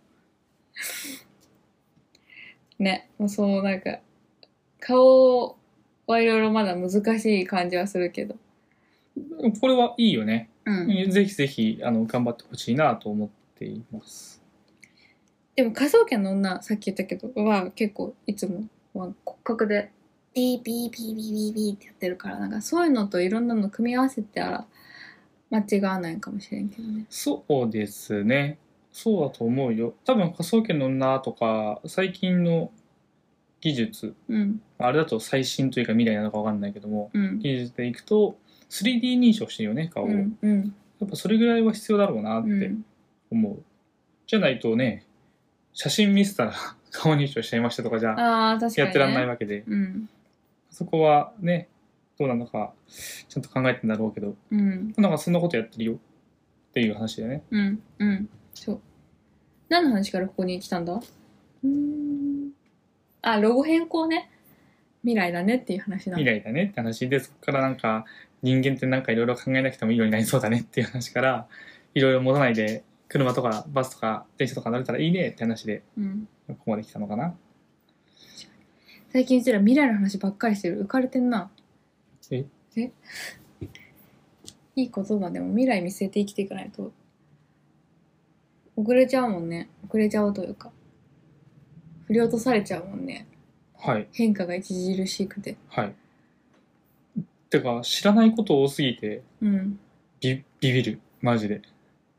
ねもうそうなんか顔はいろいろまだ難しい感じはするけどこれはいいよね、 うん、 ぜひぜひあの頑張ってほしいなと思っています。 でも科捜研の女さっき言ったけどは結構いつも骨格でピーピーピーピーピーピーってやってるからなんかそういうのといろんなの組み合わせたら間違わないかもしれんけどね。 そうですねそうだと思うよ。多分科捜研の女とか最近の技術、 うん、 あれだと最新というか未来なのか分かんないけども、 うん、 技術でいくと スリーディー 認証してるよね顔を、 うんうん、 やっぱそれぐらいは必要だろうなって思う、うん、じゃないとね写真見せたら顔認証しちゃいましたとかじゃああ確かに、ね、 やってらんないわけで、 うん、 そこはねどうなのかちゃんと考えてんだろうけど、 うん、 なんかそんなことやってるよっていう話だよね。 うんうんそう何の話からここに来たんだ。うーんあロゴ変更ね。未来だねっていう話だ。 未来だねって話で、そこからなんか人間ってなんかいろいろ考えなくてもいいようになりそうだねっていう話から、いろいろ持たないで車とかバスとか電車とか乗れたらいいねって話で、 うん、 ここまで来たのかな。 最近うちら未来の話ばっかりしてる。浮かれてんな。 ええいいことだ。でも未来見据えて生きていかないと遅れちゃうもんね。遅れちゃうというか振り落とされちゃうもんね。 はい。 変化が著しくて。 はい。てか知らないこと多すぎて、 うん、 ビ, ビビるマジで。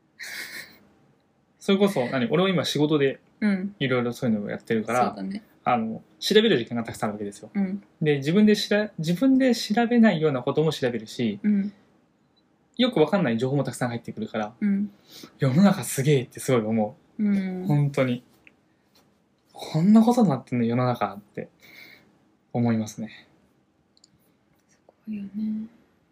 それこそ何俺は今仕事でいろいろそういうのをやってるから、 そうだね、 あの調べる時間がたくさんあるわけですよ。 うん、 で自分でしら自分で調べないようなことも調べるし、 うん、 よくわかんない情報もたくさん入ってくるから、 うん、 世の中すげえってすごい思う、 うん、 本当にこんなことになってんの世の中って思いますね。 すごいよね。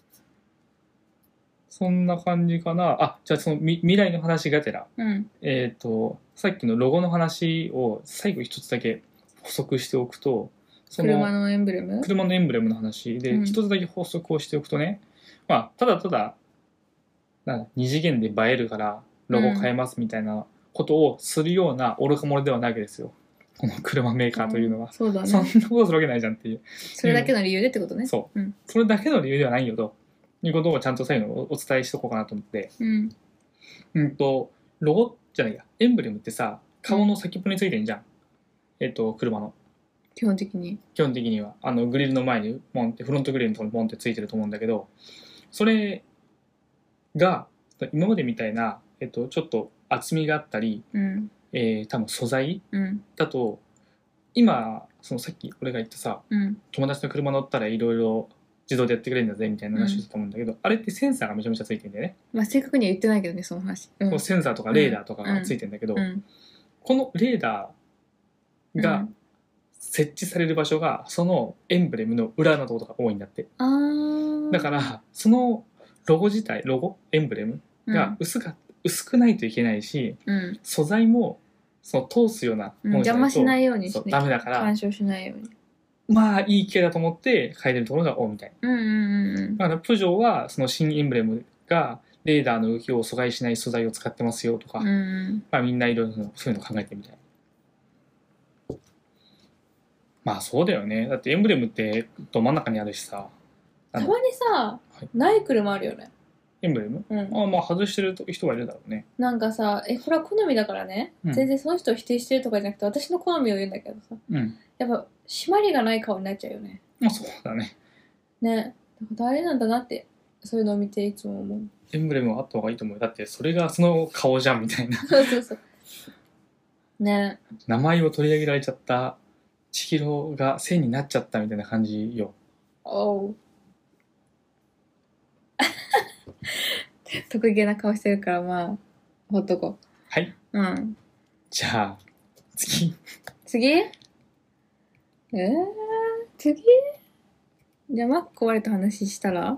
そんな感じかなあ。じゃあそのみ未来の話がてら、 うん、 えっとさっきのロゴの話を最後一つだけ補足しておくと、その車のエンブレム車のエンブレムの話でうん一つだけ補足をしておくとね、まあただただなんだ二次元で映えるからロゴ変えますみたいなことをするような愚か者ではないわけですよ、この車メーカーというのは、 うん、そうだね、 そんなことするわけないじゃんっていう、 それだけの理由でってことね。 そう、 うん、 それだけの理由ではないよということをちゃんと最後にお伝えしとこうかなと思って、 うん、 うんとロゴじゃないやエンブレムってさ顔の先っぽについてんじゃん、えっと車の基本的に基本的にはあのグリルの前にポンってフロントグリルのところにポンってついてると思うんだけど、それが今までみたいな、えっと、ちょっと厚みがあったり、 うんえー、多分素材うんだと今そのさっき俺が言ったさ、 うん友達の車乗ったらいろいろ自動でやってくれるんだぜみたいな話をしたと思うんだけど、あれってセンサーがめちゃめちゃついてるんだよね、 まあ正確には言ってないけどねその話、うんこうセンサーとかレーダーとかがついてるんだけど、 うんこのレーダーがうん設置される場所がそのエンブレムの裏のところが多いんだって。 あーだからそのロゴ自体ロゴエンブレムが薄か、薄くないといけないし、 うん素材もその通すようなうん、 ものじゃないと、 邪魔しないようにそうねダメだから干渉しないように。 まあいい系だと思って変えてるところが多いみたい。 うんうんうんうんだからプジョーはその新エンブレムがレーダーの動きを阻害しない素材を使ってますよとか、 うんうんまあ、みんないろいろそういうのを考えてみたい。まあそうだよね。だってエンブレムってど真ん中にあるしさ。 たまにさ、 はいない車あるよね。 エンブレム、 うん、 ああまあ外してる人はいるだろうね。 なんかさ、えこれは好みだからね、 うん全然その人を否定してるとかじゃなくて私の好みを言うんだけどさ、 うん。 やっぱ締まりがない顔になっちゃうよね。 まあそうだね。 ね、誰なんだなってそういうのを見ていつも思う。 エンブレムはあった方がいいと思う。だってそれがその顔じゃんみたいな。 そうそうそう。ね。 名前を取り上げられちゃった千尋が線になっちゃったみたいな感じよ。 おう。得意げな顔してるからまあほっとこはい。 う。うん。 じゃあ次。 次？えー、次？じゃあマック壊れた話したら？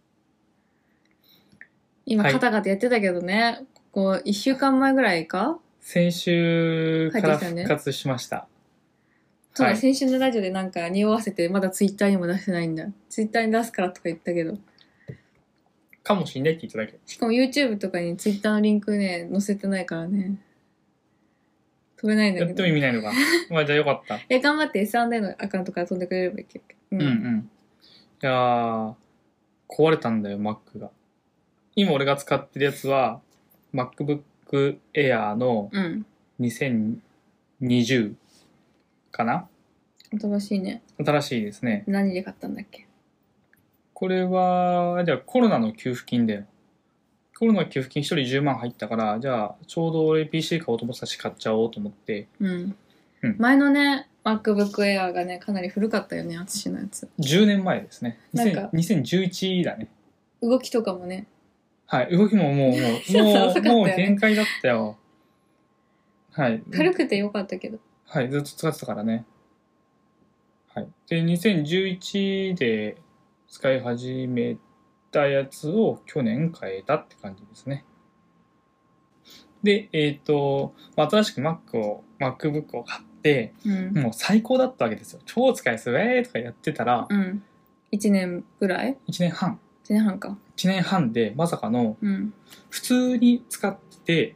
今はいカタカタやってたけどね、ここいっしゅうかんまえぐらいか？ 先週から入ってきたね復活しました。 そうだ、 はい先週のラジオでなんか匂わせてまだツイッターにも出してないんだ。ツイッターに出すからとか言ったけど、 かもしんないって言っただけ。 しかも YouTube とかにツイッターのリンクね載せてないからね飛べないんだけど。 やっても意味ないのか。まあじゃあよかった。 え頑張って エスアンドエー のアカウントから飛んでくれればいいけど、ううんうん。いやー、壊れたんだよ、Mac が。今俺が使ってるやつは、MacBook Air のうんにせんにじゅうかな？ 新しいね。 新しいですね。 何で買ったんだっけ？ これは、じゃあコロナの給付金だよ。コロナの給付金ひとりじゅうまん入ったから、じゃあちょうど俺 ピーシー 買おうと思ってたし買っちゃおうと思って。 うん、 うん前のね MacBook Air がねかなり古かったよね、私のやつ。 じゅうねんまえですね。 なんかにせんじゅういちだね。 動きとかもねはい。動きももう、もう、 そうそう遅かったよねもう、もう限界だったよ。はい。 軽くてよかったけど。 はい、ずっと使ってたからね。はい。で、にせんじゅういちで使い始めたやつを去年変えたって感じですね。で、えっ、と、新しく Mac を、MacBook を買って、 うん、 もう最高だったわけですよ。超使いやすい、えーとかやってたら、 うん、いちねんぐらいいちねんはん。 いちねんはんか。 いちねんはんでまさかの、 うん、 普通に使って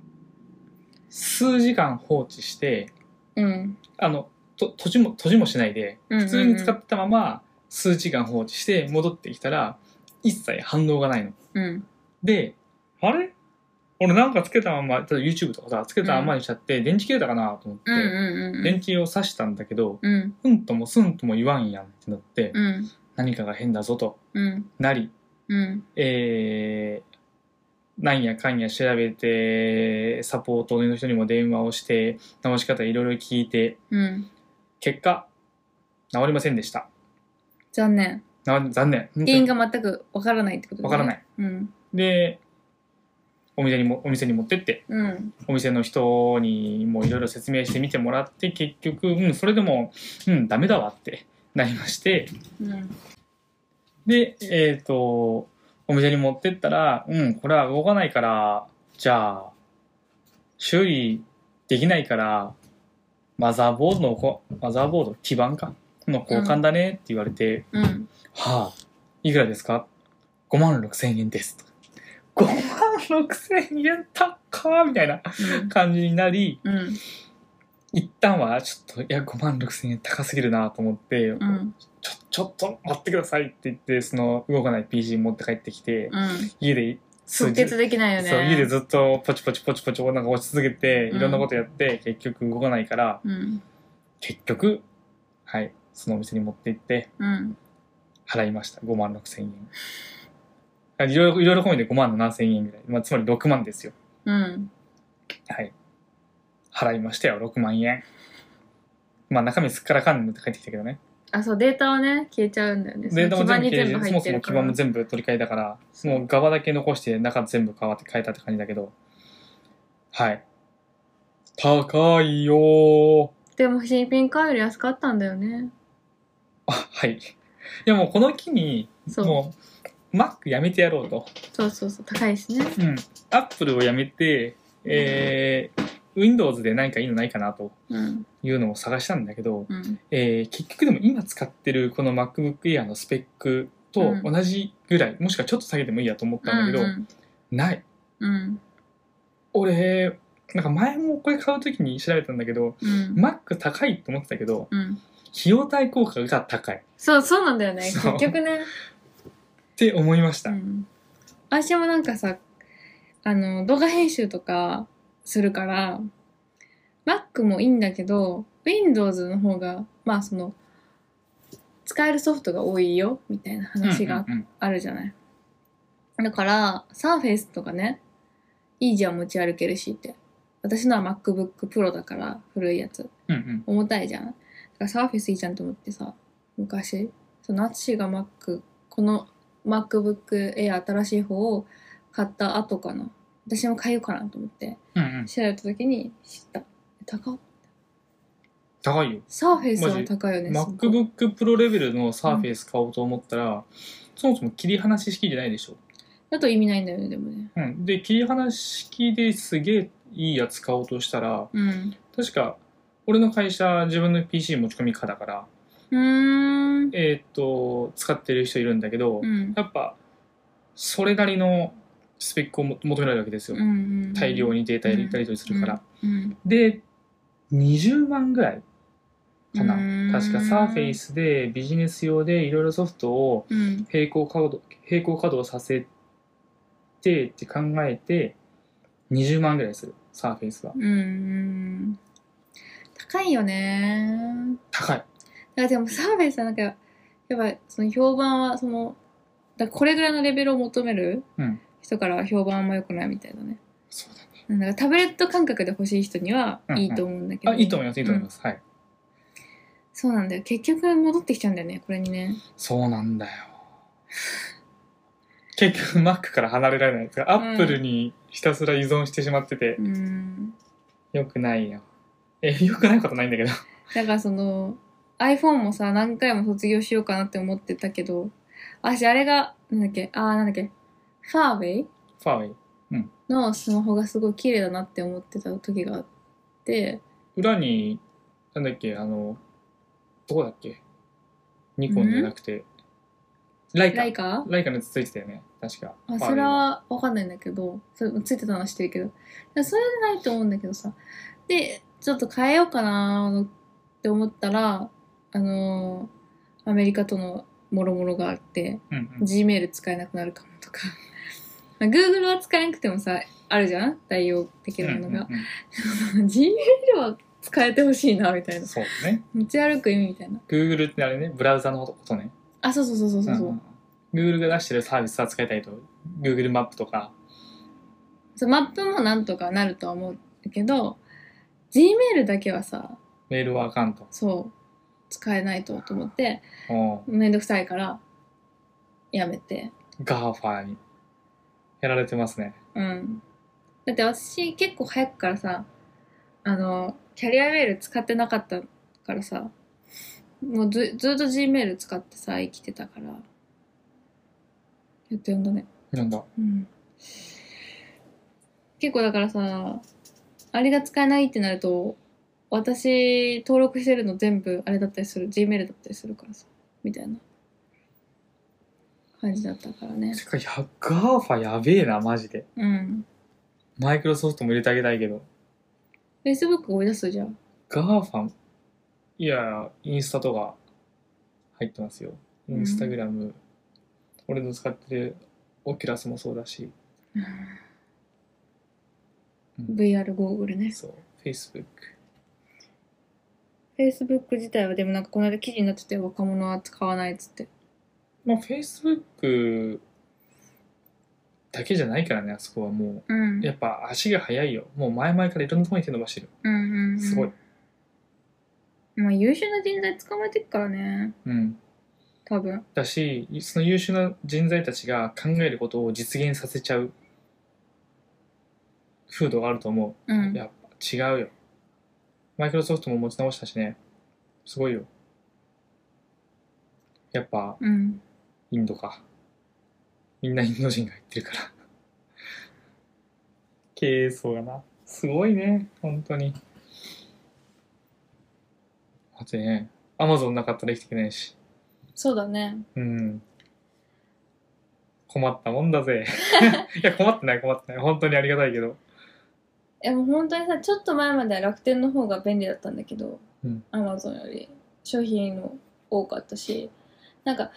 数時間放置して、 うん、 あのと閉じも閉じもしないでうんうんうん普通に使ってたまま数時間放置して戻ってきたら一切反応がないの。 うん、 で、あれ俺なんかつけたまま、例えば YouTube とかさつけたままにしちゃって、電池切れたかなと思って、 うんうんうん電池を挿したんだけど、 うんうんともすんとも言わんやんってなって、 うん何かが変だぞとうんなり、 うんえーなんやかんや調べてサポートの人にも電話をして直し方いろいろ聞いて、 うん結果治りませんでした。 残念。 な残念。 原因が全くわからないってことだね。 わからない。 うんでお店にもお店に持ってってうんお店の人にもいろいろ説明してみてもらって結局、うん、それでもうんダメだわってなりまして、 うんでえっ、とお店に持ってったら、うんこれは動かないからじゃあ修理できないからマザーボードのこマザーボード基板かの交換だねって言われて、 うんはあいくらですか？ごまんろくせんえんですと。ごまんろくせんえん高っみたいな感じになり、 うん一旦はちょっといやごまんろくせんえん高すぎるなと思って、 うんちょちょっと待ってくださいって言ってその動かない ピーシー 持って帰ってきて、 うん家で即決できないよね。 そう家でずっとポチポチポチポチなんか押し続けていろんなことやって、結局動かないから、 うん、 結局はいそのお店に持って行ってうん、 払いました。ごまんろくせんえん。いろいろいろいろ込みでごまんななせんえんぐらい、まあ、つまりろくまんですよ。 うんはい払いましたよろくまんえん。まあ中身すっからかんで帰ってきたけどね。 あ、そう、データはね消えちゃうんだよね。 データも全部消えて、 その基板に全部入そもそも基ってるから。 板も全部取り替えたから、もう側だけ残して中全部変わって変えたって感じだけど、はい高いよー。 でも新品買うより安かったんだよね。 あはいいやもうこの機にそうもう Mac やめてやろうと。 そうそうそう、高いですね。 うん Apple をやめて、えー、Windows で何かいいのないかなとうんいうのを探したんだけど、 うんえー結局でも今使ってるこの MacBook Air のスペックと同じぐらい、もしくはちょっと下げてもいいやと思ったんだけど、 うんないうん俺なんか前もこれ買う時に調べたんだけど、 うん Mac 高いと思ってたけどうん費用対効果が高いっそうそうなんだよね結そう局ね。 て思いました。 うん私もなんかさあの動画編集とかするから Mac もいいんだけど Windows の方がまあその使えるソフトが多いよみたいな話がうんうんあるじゃない、だから Surface とかねいいじゃん持ち歩けるしって。私のは MacBook Pro だから古いやつうんうん重たいじゃん。だから Surface いいじゃんと思ってさ昔その淳が Mac この MacBook Air 新しい方を買った後かな、私も買えようかなと思ってうんうん調べた時に知った。高っ。 高いよ。 サーフェイスは高いよね。すごい MacBook Pro レベルの Surface 買おうと思ったら、そもそも切り離し式じゃないでしょ。 だと意味ないんだよねでもね。 うん、で切り離し式ですげえいいやつ買おうとしたら、 うん確か俺の会社自分の ピーシー 持ち込み可だから、 うーんえっ、と使ってる人いるんだけど、 うんやっぱそれなりのスペックをも求められるわけですよ、 うんうん大量にデータやり取りするから、 うんでにじゅうまんぐらいかな、 うーん確か Surface でビジネス用でいろいろソフトをうん並行稼働並行稼働させてって考えてにじゅうまんぐらいする Surface は。 うんうん高いよね。 高い。 だからでもサーフェイスはなんかやっぱその評判はそのだからこれぐらいのレベルを求めるうん人からは評判あんま良くないみたいだね。 そうだね。 だからタブレット感覚で欲しい人にはいいと思うんだけど、 あ、いいと思いますいいと思います、はい。 そうなんだよ。結局戻ってきちゃうんだよねこれにね。 そうなんだよ。結局 Mac から離れられないですが、 うん Apple にひたすら依存してしまってて、 うんよくないよ。 え、よくないことないんだけど。 だからその iPhone もさ何回も卒業しようかなって思ってたけど、私あれがなんだっけ、あーなんだっけ、ファーウェイファーウェイ。 のスマホがすごい綺麗だなって思ってた時があって、 裏に、なんだっけ、あの、どこだっけ、ニコンじゃなくて、ライカ。 ライカライカのやつついてたよね、確か。 あ、それはわかんないんだけど、それついてたのは知ってるけど、それじゃないと思うんだけどさ。で、ちょっと変えようかなって思ったら、あのー、アメリカとのもろもろがあって、 うんうん、 Gmail 使えなくなるかもとか。Google は使えなくてもさ、あるじゃん代用できるものが。 うんうんうん、 Gmail は使えてほしいな、みたいな。 そうね。 持ち歩く意味みたいな。 Google ってあれね、ブラウザのことね。 あ、そうそうそうそうそう。うん、 Google が出してるサービスは使いたいと。Google マップとか。 そう、マップもなんとかなるとは思うけど、Gmail だけはさ、 メールはあかんと。 そう。使えないとと思って、めんどくさいから、やめて。 ガーファーに。やられてますね。 うん。だって私結構早くからさ、あの、キャリアメール使ってなかったからさ、もうずずっと Gmail 使ってさ、生きてたから。やっと読んだね。 なんだ。 うん。結構だからさ、あれが使えないってなると、私登録してるの全部あれだったりする、Gmail だったりするからさ、みたいな感じだったからね。 てか、や、ガーファやべえな、マジで。 うん。 マイクロソフトも入れてあげたいけど。 Facebook 追い出すじゃん。 ガーファ、いや、インスタとか入ってますよ。インスタグラム、うん、俺の使ってるオキュラスもそうだし。うんうん、ブイアール ゴーグルね。 そう、Facebook。 Facebook 自体はでもなんかこの間記事になってて若者は使わないっつって。まあ Facebook だけじゃないからね、あそこはもう、うん、やっぱ足が速いよ。もう前々からいろんなところに手伸ばしてる。うんうんうん、すごい。 まあ優秀な人材捕まえてるからね。うん。多分。 だし、その優秀な人材たちが考えることを実現させちゃう風土があると思う。うん、やっぱ違うよ。マイクロソフトも持ち直したしね。すごいよ。やっぱ、うん、インドか。みんなインド人が言ってるから。経営層がな。すごいね。本当に。だってね、アマゾンなかったら生きていけないし。 そうだね。 うん。困ったもんだぜ。いや、困ってない困ってない。本当にありがたいけど。 でも本当にさ、ちょっと前までは楽天の方が便利だったんだけど、アマゾンより商品の多かったし、なんか、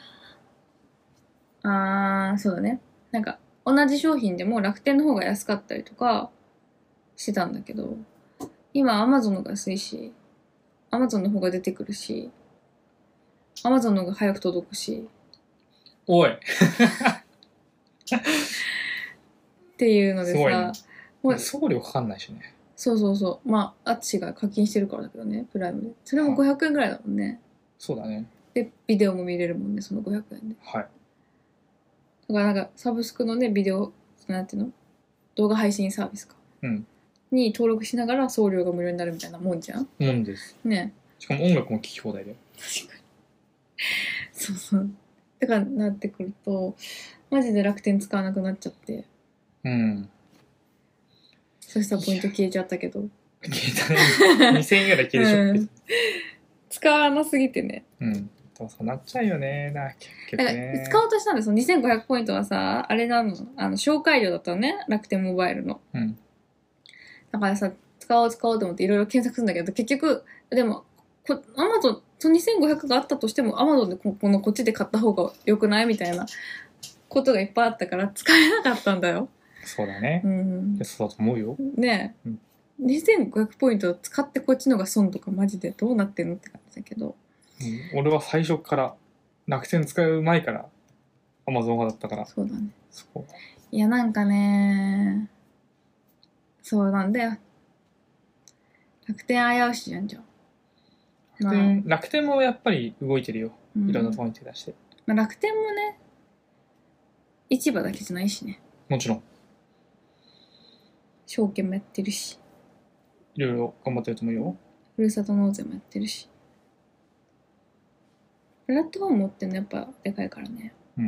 あー、そうだね。なんか、同じ商品でも楽天の方が安かったりとかしてたんだけど、今アマゾンの方が安いし、アマゾンの方が出てくるし、アマゾンの方が早く届くし。 おいっていうのでさ、 もう送料かかんないしね。 そうそうそう。まあ、あつしが課金してるからだけどね、プライムで。それもごひゃくえんぐらいだもんね。 そうだね。 で、ビデオも見れるもんね、そのごひゃくえんで。 はい。 だからなんか、サブスクのね、ビデオ、なんていうの動画配信サービスか。うん。に登録しながら送料が無料になるみたいなもんじゃん。 もんです。 ね。 しかも音楽も聴き放題で。 確かに。そうそう。だからなってくると、マジで楽天使わなくなっちゃって。うん。そしたらポイント消えちゃったけど。 消えたね。にせんえんぐらい消えるでしょ、うん、 使わなすぎてね。 うん。でもそうなっちゃうよね。な、結局ね。 使おうとしたんですよ。にせんごひゃくポイントはさ、あれなの、あの、紹介料だったのね。楽天モバイルの。うん。だからさ、使おう使おうと思っていろいろ検索するんだけど、結局、でも、こアマゾン、そのにせんごひゃくがあったとしても、アマゾンでここのこっちで買った方が良くないみたいなことがいっぱいあったから使えなかったんだよ。 そうだね。うん。そうだと思うよ。 ねえ。うん、にせんごひゃくポイント使ってこっちのが損とかマジでどうなってんのって感じだけど。 うん、俺は最初から楽天使う前からアマゾン派だったから。 そうだね。そういやなんかね、そうなんだよ。楽天危うしじゃんじゃん。 楽天、まあ、楽天もやっぱり動いてるよ。いろんなところに手出して。 まあ、楽天もね、市場だけじゃないしね。 もちろん。 証券もやってるし。 いろいろ頑張ってると思うよ。 ふるさと納税もやってるし。プラットフォーム持ってんのやっぱでかいからね。 うん。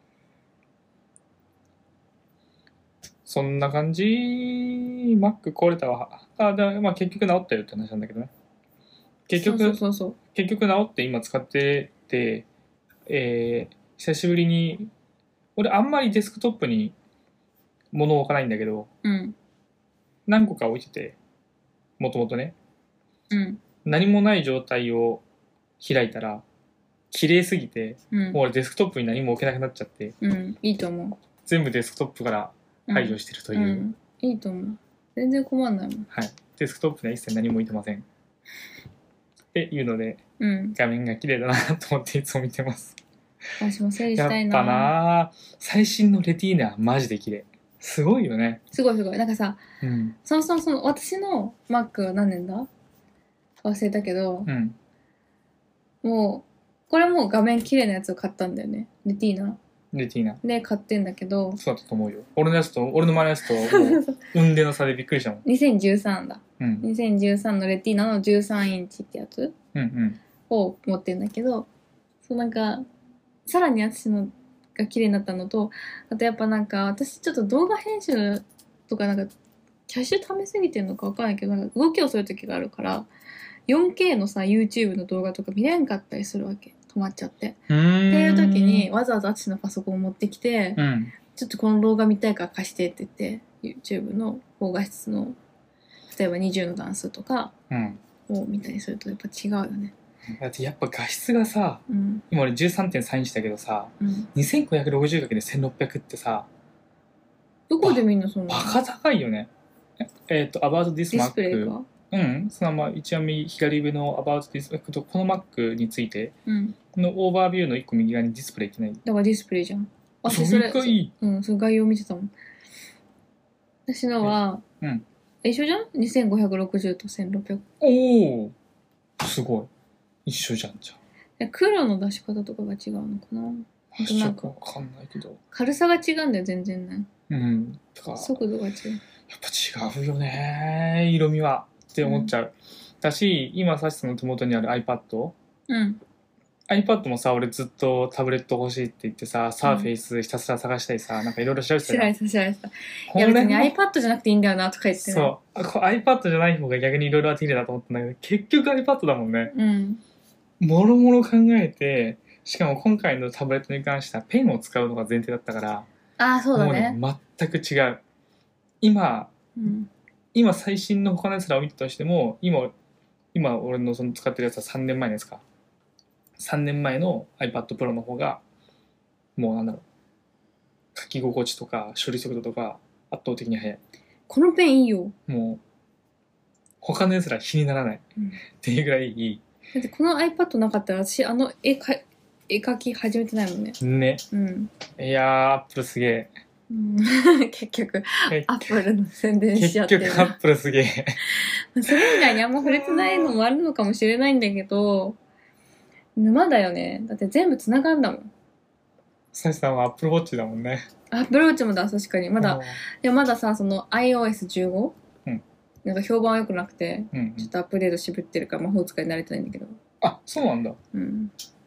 そんな感じ。Mac 壊れたわ。あ、だまあ結局治ったよって話なんだけどね。結局、 そうそうそうそう結局治って今使ってて、えー、久しぶりに、俺あんまりデスクトップに物を置かないんだけど、 うん。 何個か置いてて、もともとね、 うん。 何もない状態を開いたら、綺麗すぎて、 うん。 もう俺デスクトップに何も置けなくなっちゃって、 うん。いいと思全部デスクトップからう。 排除してるとう。 いう、 うん。いいと思う。全然困んないもん。 はい。デスクトップには一切何も置いてません。っていうので、 うん。 画面が綺麗だなと思っていつも見てます。 私も整理しやたいな。 っぱな最新のレティーナはマジで綺麗。すごいよね。 すごいすごい。なんかさ、 うん。 そもそもその私の Mac は何年だ忘れたけど、 うん。 もう、これもう画面綺麗なやつを買ったんだよね。レティーナレティーナ。 で買ってんだけど、 そうだったと思うよ。俺のやつと、俺の前のやつと、もう、運転の差でびっくりしたもん。 にせんじゅうさんだ。 うん。 にせんじゅうさんのレティーナのじゅうさんインチってやつうんうん。 を持ってんだけど、そうなんか、さらに私のが綺麗になったのと、あとやっぱなんか、私ちょっと動画編集とかなんか、キャッシュ溜めすぎてんのかわかんないけど、なんか動きをする時があるから、よんケー のさ、YouTube の動画とか見れんかったりするわけ。止まっちゃって。 うーん。 っていう時に、わざわざ私のパソコンを持ってきて、 うん。 ちょっとこの動画見たいから貸してって言って、YouTube の高画質の、例えばにじゅうの段数とかうん。 を見たりするとやっぱ違うよね。 だってやっぱ画質がさ、 うん。 今俺 じゅうさんてんさん インチだけどさ、 うん。 にせんごひゃくろくじゅうかけるせんろっぴゃく ってさ、 どこで見んのそんなの？ バカ高いよね。ええっ、と、About デ this ィスプレイ Mac。 か？ うん、そのまま一番右左上の About this Mac とこの Mac について、 うん。 このオーバービューのいっこ右側にディスプレイってない。 だからディスプレイじゃん。私それがいい。 うん、その概要見てたもん。私のは、 うん。 一緒じゃん ?にせんごひゃくろくじゅう とせんろっぴゃく。 おおすごい。一緒じゃんじゃん。 黒の出し方とかが違うのかな。あとなんかわかんないけど。 軽さが違うんだよ、全然ね。 うん。とか速度が違う。 やっぱ違うよね色味はって思っちゃう、うん、だし今サシさんの手元にある iPad、 うん、 iPad もさ俺ずっとタブレット欲しいって言ってさ、うん、サーフェイスひたすら探したりさなんかいろいろ調べてたよ。知られた知られた。いや別に iPad じゃなくていいんだよなとか言ってね。 そう iPad じゃない方が逆にいろいろできるなと思ったんだけど結局 iPad だもんね。 うんもろもろ考えてしかも今回のタブレットに関してはペンを使うのが前提だったからああそうだねもうね全く違う今、 うん、 今最新の他のやつらを見たとしても今今俺のその使ってるやつはさんねんまえのやつかさんねんまえの iPad Pro の方がもうなんだろう書き心地とか処理速度とか圧倒的に速い。 このペンいいよ。 もう他のやつら比にならない、うん、っていうぐらいいい。 だってこの iPad なかったら私あの絵か絵描き始めてないもんね。 ね、 うん、 いやーアップルすげえ。 うん、結局アップルの宣伝しちゃってる。 結局アップルすげえ。 それ以外にあんま触れてないのもあるのかもしれないんだけど沼だよね。だって全部つながんだもん。 サシさんはアップルウォッチだもんね。 アップルウォッチもだ確かにまだいやまださその アイオーエスじゅうご、うん、なんか評判は良くなくて、うんうん、ちょっとアップデート渋ってるから魔法使いに慣れてないんだけど。 あそうなんだ。 うん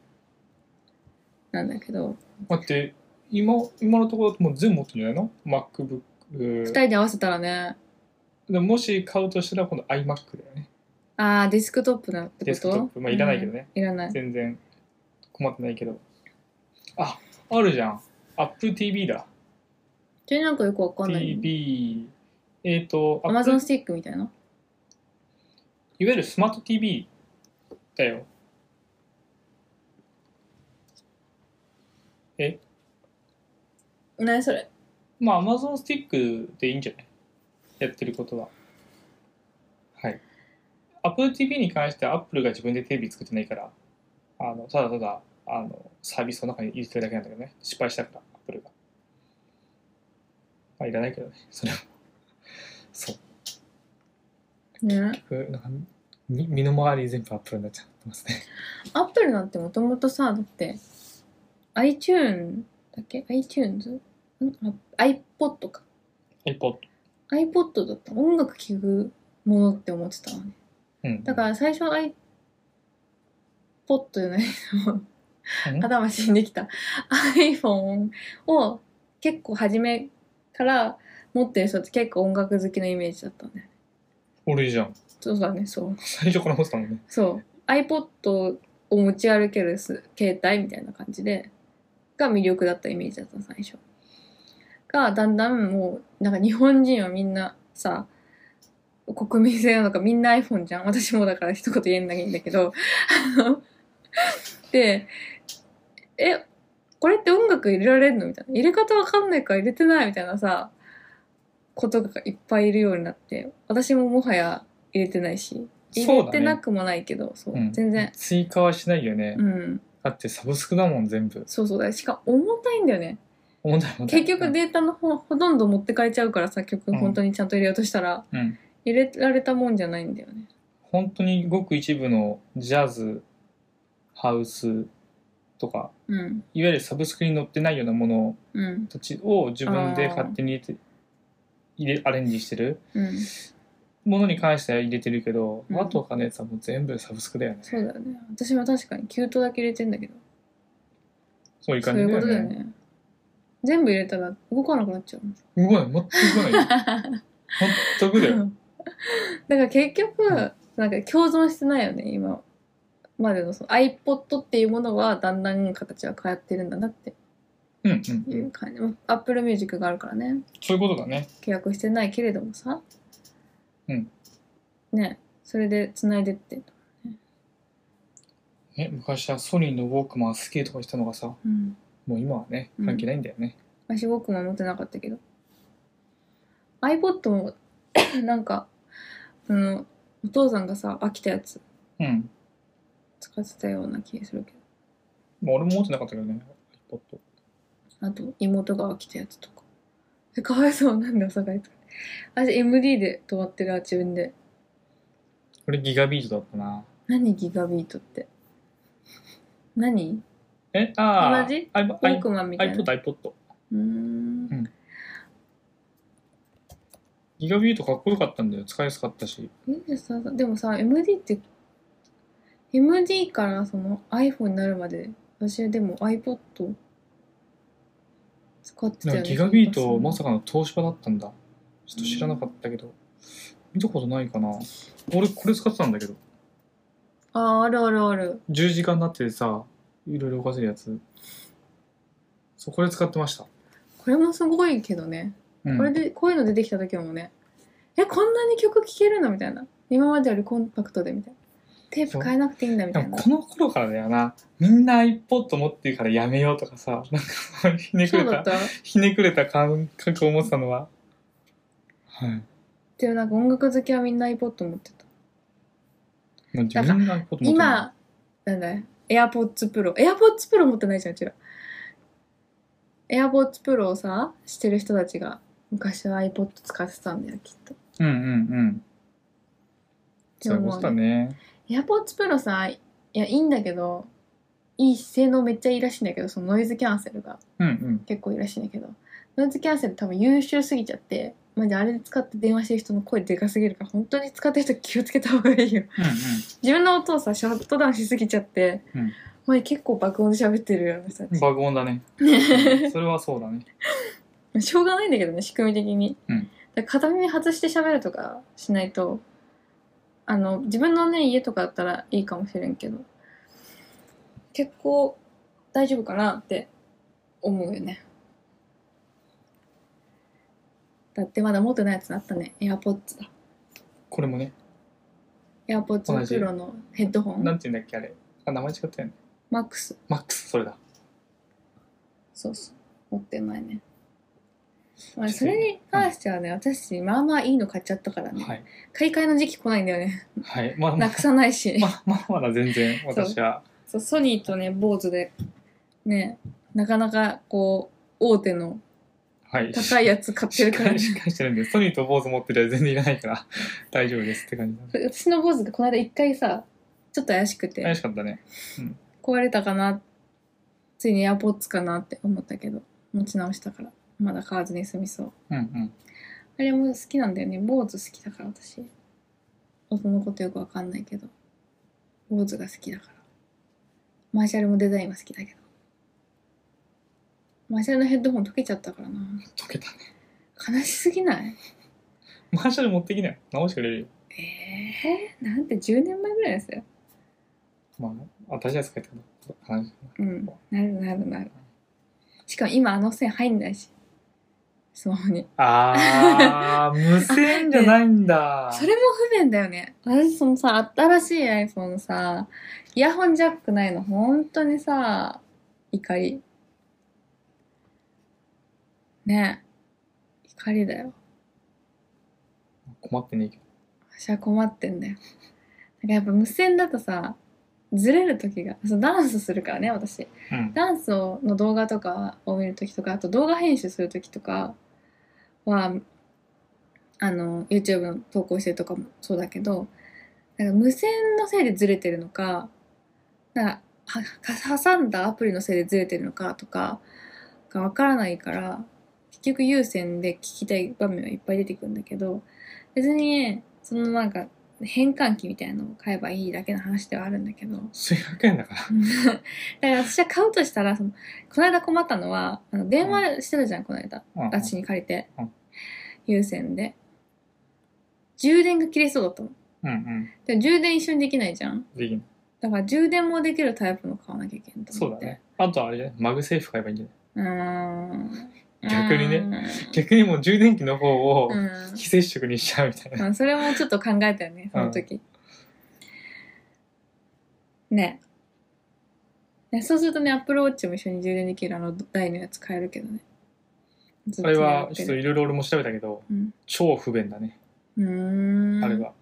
なんだけど待って今今のところもう全部持ってるんじゃないの MacBook。 ふたりで合わせたらね。 でもし買うとしたら今度 iMac だよね。 ああデスクトップだってこと。 デスクトップまあいらないけどね、 うん、いらない全然困ってないけど。ああるじゃん Apple ティーブイ だ。 それなんかよくわかんない。 ティーブイ えっ、ー、と Amazon スティックみたいないわゆるスマート ティーブイ だよ。え何それ。 まあ Amazon スティックでいいんじゃないやってることは。はい Apple ティーブイ に関しては Apple が自分でテレビ作ってないからあのただただあのサービスの中に入れてるだけなんだけどね。失敗したから Apple がまあいらないけどねそれはそうね。結局なんか身の回り全部 Apple になっちゃってますね。 Apple なんてもともとさだって iTunes だっけ iTunes ん iPod か iPod iPod だった。音楽聴くものって思ってたわね。 ううん、 だから最初 iPod じゃないうん、 頭死んできた iPhone を結構初めから持ってる人って結構音楽好きのイメージだったんだよね。 俺じゃん。 そうだね、そう。 最初から持ってたもんね。 そう。iPod を持ち歩ける携帯みたいな感じで、が魅力だったイメージだった最初。が、だんだんもう、なんか日本人はみんなさ、国民性なのかみんな iPhone じゃん。私もだから一言言えんだけいいんだけど。で、え、これって音楽入れられるのみたいな。入れ方わかんないから入れてないみたいなさ、ことがいっぱいいるようになって、私ももはや入れてないし、入れてなくもないけど、そう、 うん、 全然。 追加はしないよね。 うん。 だってサブスクだもん、全部。 そうそうだ。しかも重たいんだよね。 重たい重たい。 結局データのほほとんど持ってかれちゃうからさ、曲本当にちゃんと入れようとしたら、 うん、 入れられたもんじゃないんだよね。 本当にごく一部のジャズ、ハウスとか、 うん、 いわゆるサブスクに載ってないようなものたちを自分で勝手に入れて入れアレンジしてるものに関しては入れてるけど、うん、あと他のやつはもう全部サブスクだよね。 そうだよね。私も確かにキュートだけ入れてんだけど。 そういう感じだよね。 そういうことだよね。全部入れたら動かなくなっちゃう。 動かない、全く動かない。全くだよ。 だから結局、うん、なんか共存してないよね、今までのその iPod っていうものはだんだん形は変わってるんだなっていう感じ。うんうん、Apple Music があるからね。 そういうことだね。 契約してないけれどもさ。 うん。 ね、それで繋いでってんだね。 え、昔はソニーのウォークマン好きとかしたのがさ、うん、もう今はね、関係ないんだよね。 うん、私ウォークマン持ってなかったけど。iPod もなんか、あの、お父さんがさ、飽きたやつ。うん。使ってたような気がするけど。 まあ、俺も持ってなかったけどね、iPod。 あと、妹が飽きたやつとか。え、かわいそうなんだ、お互いとか。私、エムディー で止まってるわ、自分で。 これギガビートだったな。 何ギガビートって。何え、ああ。 同じウォークマンみたいな。 iPod、iPod。うーん。うん。ギガビートかっこよかったんだよ。使いやすかったし。 え、さ、でもさ、エムディー って、エムディー からその iPhone になるまで、私はでも iPod 使ってたよね。 ギガビートまさかの東芝だったんだ。ちょっと知らなかったけど。見たことないかな。俺これ使ってたんだけど。 ああ、あるあるある。 十字架になってさ、いろいろ動かせるやつ。そう、これ使ってました。 これもすごいけどね。うん、これで、こういうの出てきた時もね、え、こんなに曲聴けるのみたいな。今までよりコンパクトでみたいな。テープ変えなくていいんだみたいな。 この頃からだよな。みんな iPod 持ってるからやめようとかさ、なんかひねくれた、ひねくれた感覚を持ってたのは。はい。 でもなんか音楽好きはみんな iPod 持ってた。 なんかみんな iPod 持ってた。 今、なんだよ。AirPods Pro。AirPods Pro 持ってないじゃん、うちら。AirPods Pro をさ、してる人たちが昔は iPod 使ってたんだよ、きっと。 うんうんうん。そういうことだね。 AirPods Pro さ、いや、いいんだけど、いい性能めっちゃいいらしいんだけど、そのノイズキャンセルが結構いいらしいんだけど、うんうん、ノイズキャンセル多分優秀すぎちゃって、マジあれで使って電話してる人の声でかすぎるから、本当に使ってる人気をつけた方がいいよ。うんうん、自分の音をさ、シャットダウンしすぎちゃって、うん、前結構爆音で喋ってるような人たち。 爆音だね。それはそうだね。 しょうがないんだけどね、仕組み的に。うん、だから片耳外して喋るとかしないと、あの、自分のね、家とかだったらいいかもしれんけど、結構大丈夫かなって思うよね。だってまだ持ってないやつあったね。AirPods だ。 これもね。 AirPods Pro のヘッドホン。 なんて言うんだっけあれ。あ、名前違ったよね。 Max。 Max、それだ。 そうそう。持ってないね。まあ、それに関してはね、うん、私、まあまあいいの買っちゃったからね。はい、買い替えの時期来ないんだよね。 はい。まあ、 なくさないし。 まあ、まあ、まだ全然、私は。 そう、ソニーとね、坊主で、ね、なかなか、こう、大手の、高いやつ買ってるから、ね。 しっかりしてるんで、ソニーと坊主持ってるやつ全然いらないから、大丈夫ですって感じ。 私の坊主がこの間一回さ、ちょっと怪しくて。 怪しかったね。 うん。壊れたかな、ついに AirPods かなって思ったけど、持ち直したから。まだ買わずに済みそう。うんうん。あれも好きなんだよね。坊主好きだから私。 音のことよくわかんないけど坊主が好きだから。マーシャルもデザインは好きだけど、マーシャルのヘッドホン溶けちゃったからな。 溶けたね。 悲しすぎない？ マーシャル持ってきなよ、直してくれるよ。 えー、なんてじゅうねんまえぐらいですよ。 まあ新しいやつ書いてた話。 うんなるなるなる。しかも今あの線入んないしスマホに。 あー無線じゃないんだ。 それも不便だよね。私そのさ新しい iPhone さイヤホンジャックないの本当にさ怒りねえ怒りだよ。 困ってねえけど。 私は困ってんだよ。なんかやっぱ無線だとさずれる時が、そうダンスするからね私、 うん、 ダンスをの動画とかを見る時とか、あと動画編集する時とかはあの YouTube の投稿してるとかもそうだけど、なんか無線のせいでずれてるのか、なんかは挟んだアプリのせいでずれてるのかとかがわからないから、結局有線で聞きたい場面はいっぱい出てくるんだけど、別にそのなんか変換器みたいなのを買えばいいだけの話ではあるんだけど、 数百円だから。 だから私は買うとしたら、そのこの間困ったのはあの電話してたじゃん、うん、この間、うん、私に借りて、うん、有線で充電が切れそうだったの、うんうん、で充電一緒にできないじゃん。 できない。 だから充電もできるタイプの買わなきゃいけないと思って。 そうだね。あとはあれじゃない、マグセーフ買えばいいんじゃない？うーん逆にね、逆にもう充電器の方を非接触にしちゃうみたいな、 うん、それもちょっと考えたよねその時、うん、ねえ、そうするとね、アップルウォッチも一緒に充電できるあの台のやつ買えるけどね。 あれはちょっといろいろ俺も調べたけど、うん、超不便だね。うーんあれは。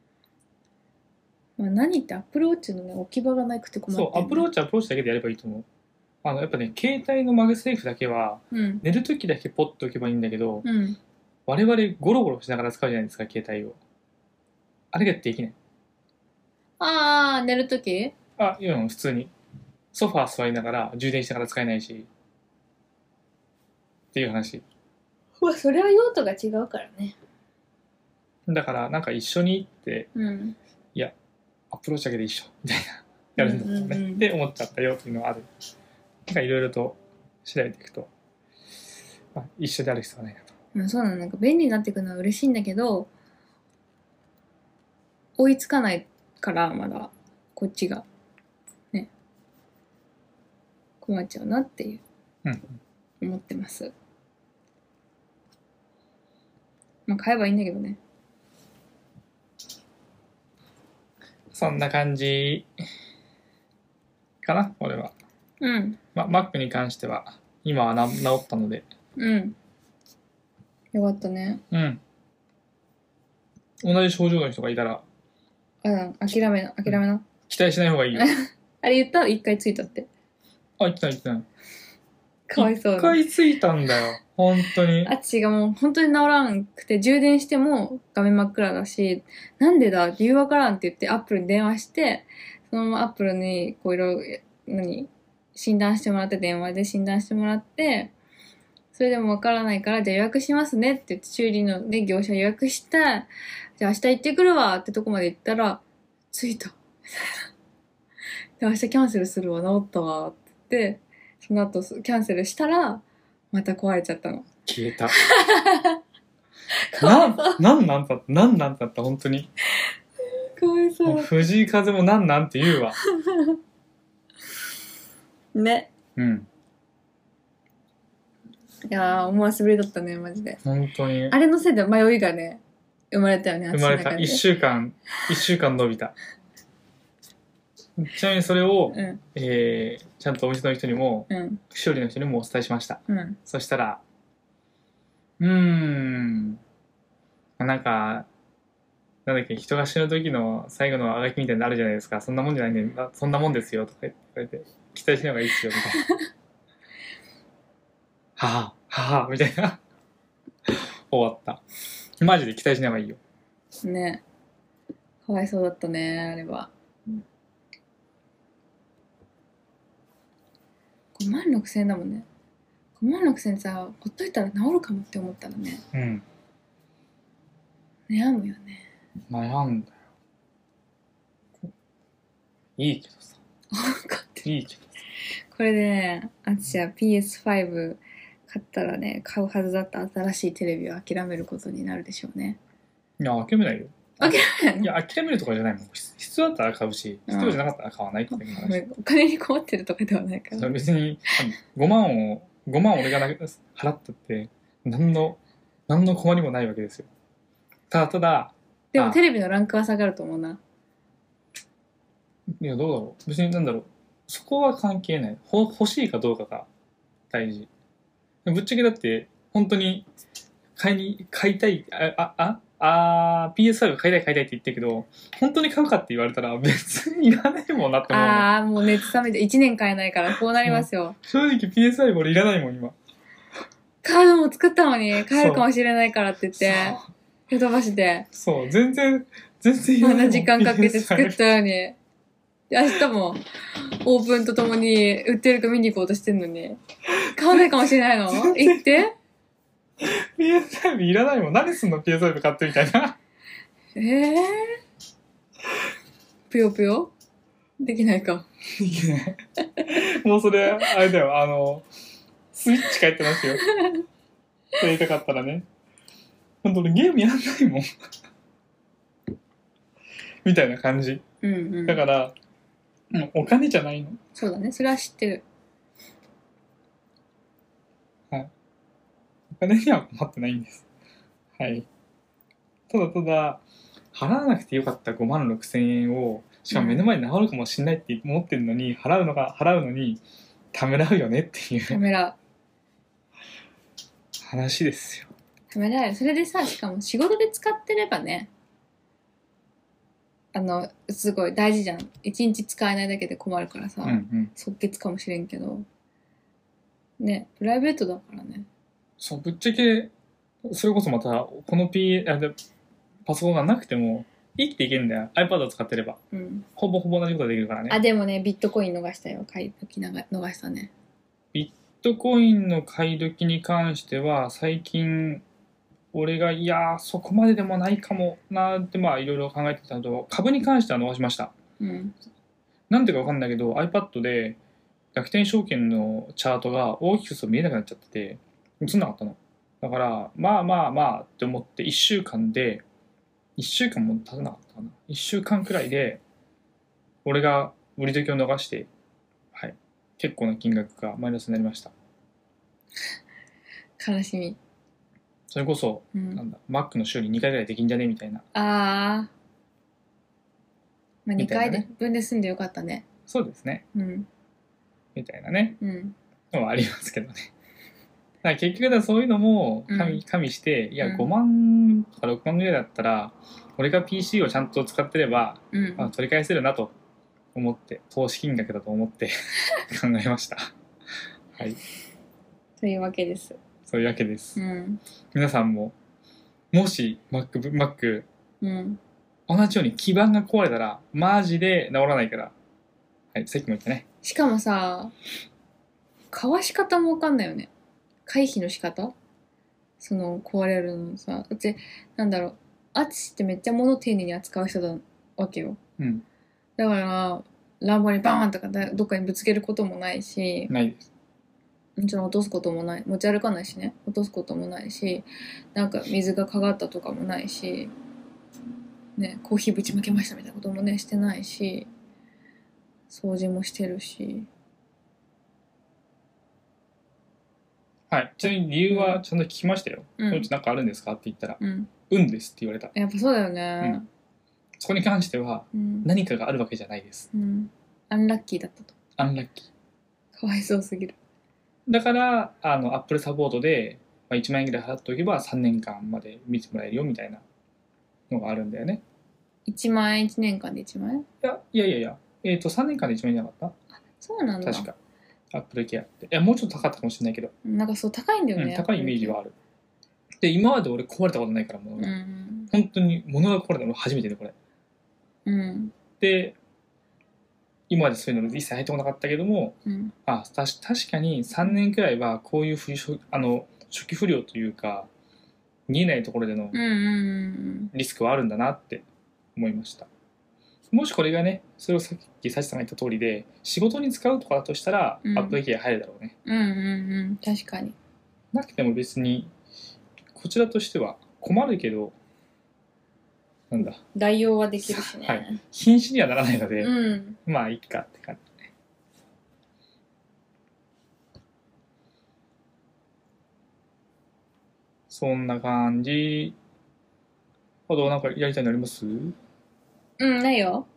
まあ、何ってアップルウォッチのね置き場がなくて困ってる、ね、 そう、アップルウォッチアプローチだけでやればいいと思う。あのやっぱね、携帯のマグセーフだけは、うん、寝るときだけポッと置けばいいんだけど、うん、我々ゴロゴロしながら使うじゃないですか、携帯を。あれができない。 ああ、寝るとき？ あ、いや、普通に。ソファー座りながら充電しながら使えないし。っていう話。 うわ、それは用途が違うからね。 だから、なんか一緒に行って、うん、いや、アプローチだけで一緒、みたいな。やるんだったらね、うんうんうん、って思っちゃったよっていうのはある。なんかいろいろと調べていくと、まあ、一緒である必要はないなと。 うん、そうなの。なんか便利になっていくのは嬉しいんだけど、追いつかないからまだこっちがね困っちゃうなっていう、うん、思ってます。まあ買えばいいんだけどね。 そんな感じかな俺は。うん。まあ Mac に関しては今はな治ったので。 うん。よかったね。 うん。同じ症状の人がいたら。 あ、諦めな、諦めな。 期待しない方がいいよ。 あれ言った一回ついたって。 あ、言ってない言ってない。 かわいそうだ。 一回ついたんだよ。本当に。 あっちがもう本当に治らんくて、充電しても画面真っ暗だし、なんでだ理由わからんって言ってアップルに電話して、そのままアップルにこういろいろ、何診断してもらって、電話で診断してもらって、それでもわからないから、じゃあ予約しますねって言って、修理ので業者予約した。じゃあ明日行ってくるわってとこまで行ったら、着いた。で、明日キャンセルするわ、治ったわって言って、その後キャンセルしたら、また壊れちゃったの。 消えた。な、なんなんだった、なんなんだった、本当に。 かわいそう。 藤井風もなんなんって言うわ。 ね。うん。いやー、思わせぶりだったね、マジで。 本当に。 あれのせいで迷いがね、生まれたよね、 生まれた。一週間、一週間伸びた。ちなみにそれを、うん、えー、ちゃんとお店の人にも、うん、修理の人にもお伝えしました。うん、そしたら、うーん、なんか、なんだっけ、人が死ぬ時の最後のあがきみたいになるじゃないですか。そんなもんじゃないねんだ。そんなもんですよ。とか言われて、期待しない方がいいっすよ、みたいな。はは、はは、みたいな。終わった。マジで期待しない方がいいよ。 ね。かわいそうだったね、あれは。ごまんろくせんえんだもんね。ごまんろくせんえんさ、ほっといたら治るかもって思ったらね。うん。悩むよね。 悩んだよ。 いいけどさ。 分かってる。 いいけどさ。 これでね、私は ピーエスファイブ 買ったらね、買うはずだった新しいテレビを諦めることになるでしょうね。 いや、諦めないよ。 諦めないの？ いや、諦めるとかじゃないもん。必要だったら買うし、必要じゃなかったら買わないっていう話。 お金に困ってるとかではないから。 別にごまんを、ごまん俺が払ったって、何の、何の困りもないわけですよ。ただただ、 でもテレビのランクは下がると思うな。 いや、どうだろう。別になんだろう。そこは関係ない。ほ欲しいかどうかが大事。ぶっちゃけだって、本当に買いに、買いたい、あ、あ、あ、あー ピーエスファイブ 買いたい買いたいって言ってるけど、本当に買うかって言われたら別にいらないもんなって思う。 ああ、もう熱冷めていちねん買えないからこうなりますよ。 正直 ピーエスファイブ 俺いらないもん、今。 カードも作ったのに買えるかもしれないからって言って、ヨドバシで。 そう、全然、全然いらこんないもん。 な時間かけて作っピーエスファイブたのに。で明日もオープンとともに売ってるか見に行こうとしてんのに。買わないかもしれないの？言って。 ピーエスファイブ いらないもん。何すんの ピーエスファイブ 買ってみたいな。 ええー。ぷよぷよできないか。 いけない。もうそれ、あれだよ、あの、スイッチ帰ってますよ。そう言いたかったらね。ほんと俺ゲームやんないもん。みたいな感じ。 うんうん。 だから、もうお金じゃないの。 そうだね。それは知ってる。 はい。お金には困ってないんです。はい。ただただ、払わなくてよかったごまんろくせんえんを、しかも目の前に治るかもしれないって思ってるのに、払うのが、払うのに、ためらうよねっていたうめらう。 話ですよ。 ためらう。それでさ、しかも仕事で使ってればね、あの、すごい大事じゃん。一日使えないだけで困るからさ、 うんうん。 即決かもしれんけど、ね、プライベートだからね。 そう、ぶっちゃけ、それこそまた、この P、あでパソコンがなくても、生きていけるんだよ。iPad を使ってれば。 うん。 ほぼほぼ同じことができるからね。 あ、でもね、ビットコイン逃したよ。買い時なが逃したね。 ビットコインの買い時に関しては、最近、俺が、いやー、そこまででもないかもなーって、まあ、いろいろ考えてたのと、株に関しては逃しました。 うん。 なんていうかわかんないけど、iPad で、楽天証券のチャートが大きくすると見えなくなっちゃってて、映んなかったの。だから、まあまあまあって思って、いっしゅうかんで、いっしゅうかんも経たなかったかな。いっしゅうかんくらいで、俺が売り時を逃して、はい。結構な金額がマイナスになりました。 悲しみ。 それこそ、 うん、 なんだ、Mac の修理にかいぐらいできんじゃねみたいな。 あー。まあ、にかいね、 分で済んでよかったね。 そうですね。 うん。 みたいなね。 うん。 のはありますけどね。だから結局だそういうのも加味、加味して、いや、ごまんとかろくまんぐらいだったら、俺が ピーシー をちゃんと使ってれば、 うん、 まあ、取り返せるなと思って、投資金額だと思って考えました。はい。 というわけです。 そういうわけです。 うん、 皆さんも、もし Mac、Mac、 うん、 同じように基板が壊れたら、マジで治らないから、はい、さっきも言ったね。 しかもさ、かわし方もわかんないよね。回避の仕方その壊れるのさ。だって、なんだろう、アツシってめっちゃ物丁寧に扱う人だわけよ。 うん。 だから、乱暴にバーンとかどっかにぶつけることもないし、 ないです。 もちろん落とすこともない。持ち歩かないしね。落とすこともないし、なんか水がかかったとかもないし、ね、コーヒーぶちまけましたみたいなこともね、してないし、掃除もしてるし。 はい。ちなみに理由はちゃんと聞きましたよ。 うん、 そのうちなんかあるんですかって言ったら、 うん、 運ですって言われた。 やっぱそうだよね。 うん、そこに関しては、何かがあるわけじゃないです。 うん。アンラッキーだったと。 アンラッキー。かわいそうすぎる。だから、あの、アップルサポートで、まあ、いちまんえんぐらい払っておけばさんねんかんまで見てもらえるよみたいなのがあるんだよね。 いちまんえんいちねんかんでいちまんえん？いや、いやいやいや、えっと、さんねんかんでいちまんえんじゃなかった？ あ、そうなんだ。 確か。アップルケアって。いや、もうちょっと高かったかもしれないけど。 なんかそう、高いんだよね。 うん、高いイメージはある。で、今まで俺壊れたことないから、物が。うん、本当に物が壊れたの初めてで、これ。 うん。 で、今までそういうの一切入ってこなかったけども、うん、あた確かにさんねんくらいはこういうあの初期不良というか見えないところでのリスクはあるんだなって思いました。 もしこれがね、それをさっきサチさんが言った通りで仕事に使うとかだとしたら、 うんアップルケア入るだろうね。 うんうんうん確かに。 なくても別にこちらとしては困るけど、なんだ、 代用はできるしね。 はい瀕死にはならないので、 うん。 まあいいかって感じね。そんな感じ。あとなんかやりたいのあります？ うんないよ。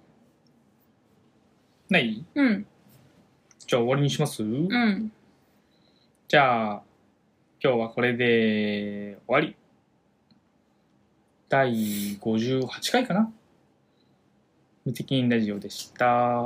ない？ うんじゃあ終わりにします？ うんじゃあ今日はこれで終わり。だいごじゅうはちかいかな。無責任ラジオでした。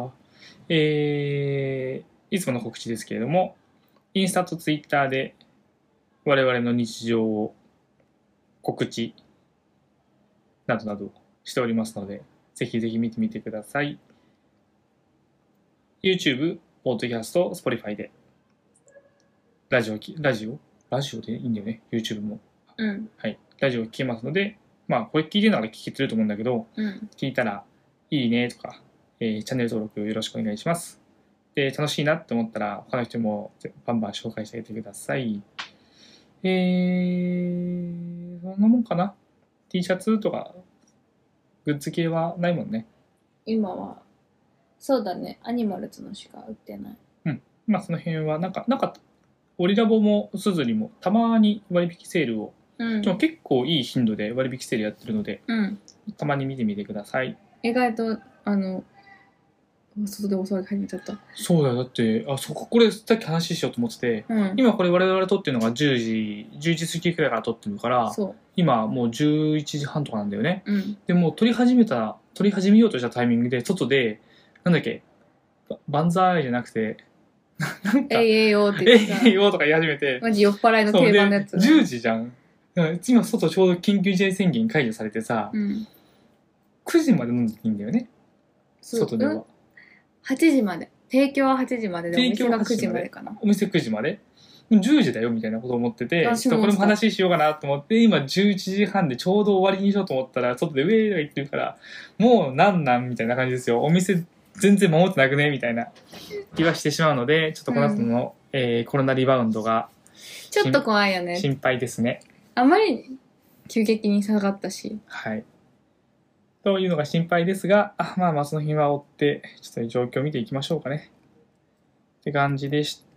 えー、いつもの告知ですけれども、インスタとツイッターで我々の日常を告知などなどしておりますので、ぜひぜひ見てみてください。YouTube、Podcast、Spotify でラジオき、ラジオラジオでいいんだよね、YouTube も。 うんはい。ラジオ聞けますので、まあ、これ聞いてるなら聞き取れると思うんだけど、 うん聞いたらいいねとか、えーチャンネル登録よろしくお願いします。で、楽しいなって思ったら、他の人もバンバン紹介してあげてください。えー、そんなもんかな。T シャツとか、グッズ系はないもんね。 今はそうだね、アニマルズのしか売ってない。 まあ、その辺は、なんか、なんか、オリラボもスズにもたまに割引セールを、 うんでも結構いい頻度で割引セールやってるので、 うんたまに見てみてください。 意外とあの外でお騒ぎ始めちゃった。 そうだよ。だって、あ、そこ、これさっき話しようと思ってて、 うん今これ我々撮ってるのがじゅうじ、じゅういち過ぎくらいから撮ってるから、 そ今もうじゅういちじはんとかなんだよね。 ううんでもう撮り始めた、撮り始めようとしたタイミングで、外で、なんだっけ、ば万歳じゃなくて、なんか、 えいえいよってえ言ってさいよとか言い始めて、 マジ酔っ払いのそう定番のやつ、 でじゅうじじゃん。うん今外ちょうど緊急事態宣言解除されてさ、 うんくじまで飲んでていいんだよね、 そう外では。 うんはちじまで提供ははちじまででお店が提供ははち 9 じまで時までかな。 お店くじまでじゅうじだよみたいなことを思ってて、 私もちょっとこれも話しようかなと思って、今じゅういちじはんでちょうど終わりにしようと思ったら、外でウェーイとか言ってるから、もうなんなんみたいな感じですよ。お店全然守ってなくねみたいな気はしてしまうので、ちょっとこの後の、えーコロナリバウンドがちょっと怖いよね。 心配ですね。 あまりに急激に下がったし。 はい。というのが心配ですが、あまあまあその辺は追って、ちょっと状況を見ていきましょうかね。って感じでした。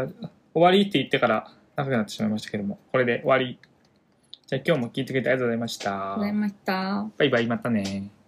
終わりって言ってから長くなってしまいましたけども、これで終わり。じゃあ今日も聞いてくれてありがとうございました。 ございました。 バイバイ、またね。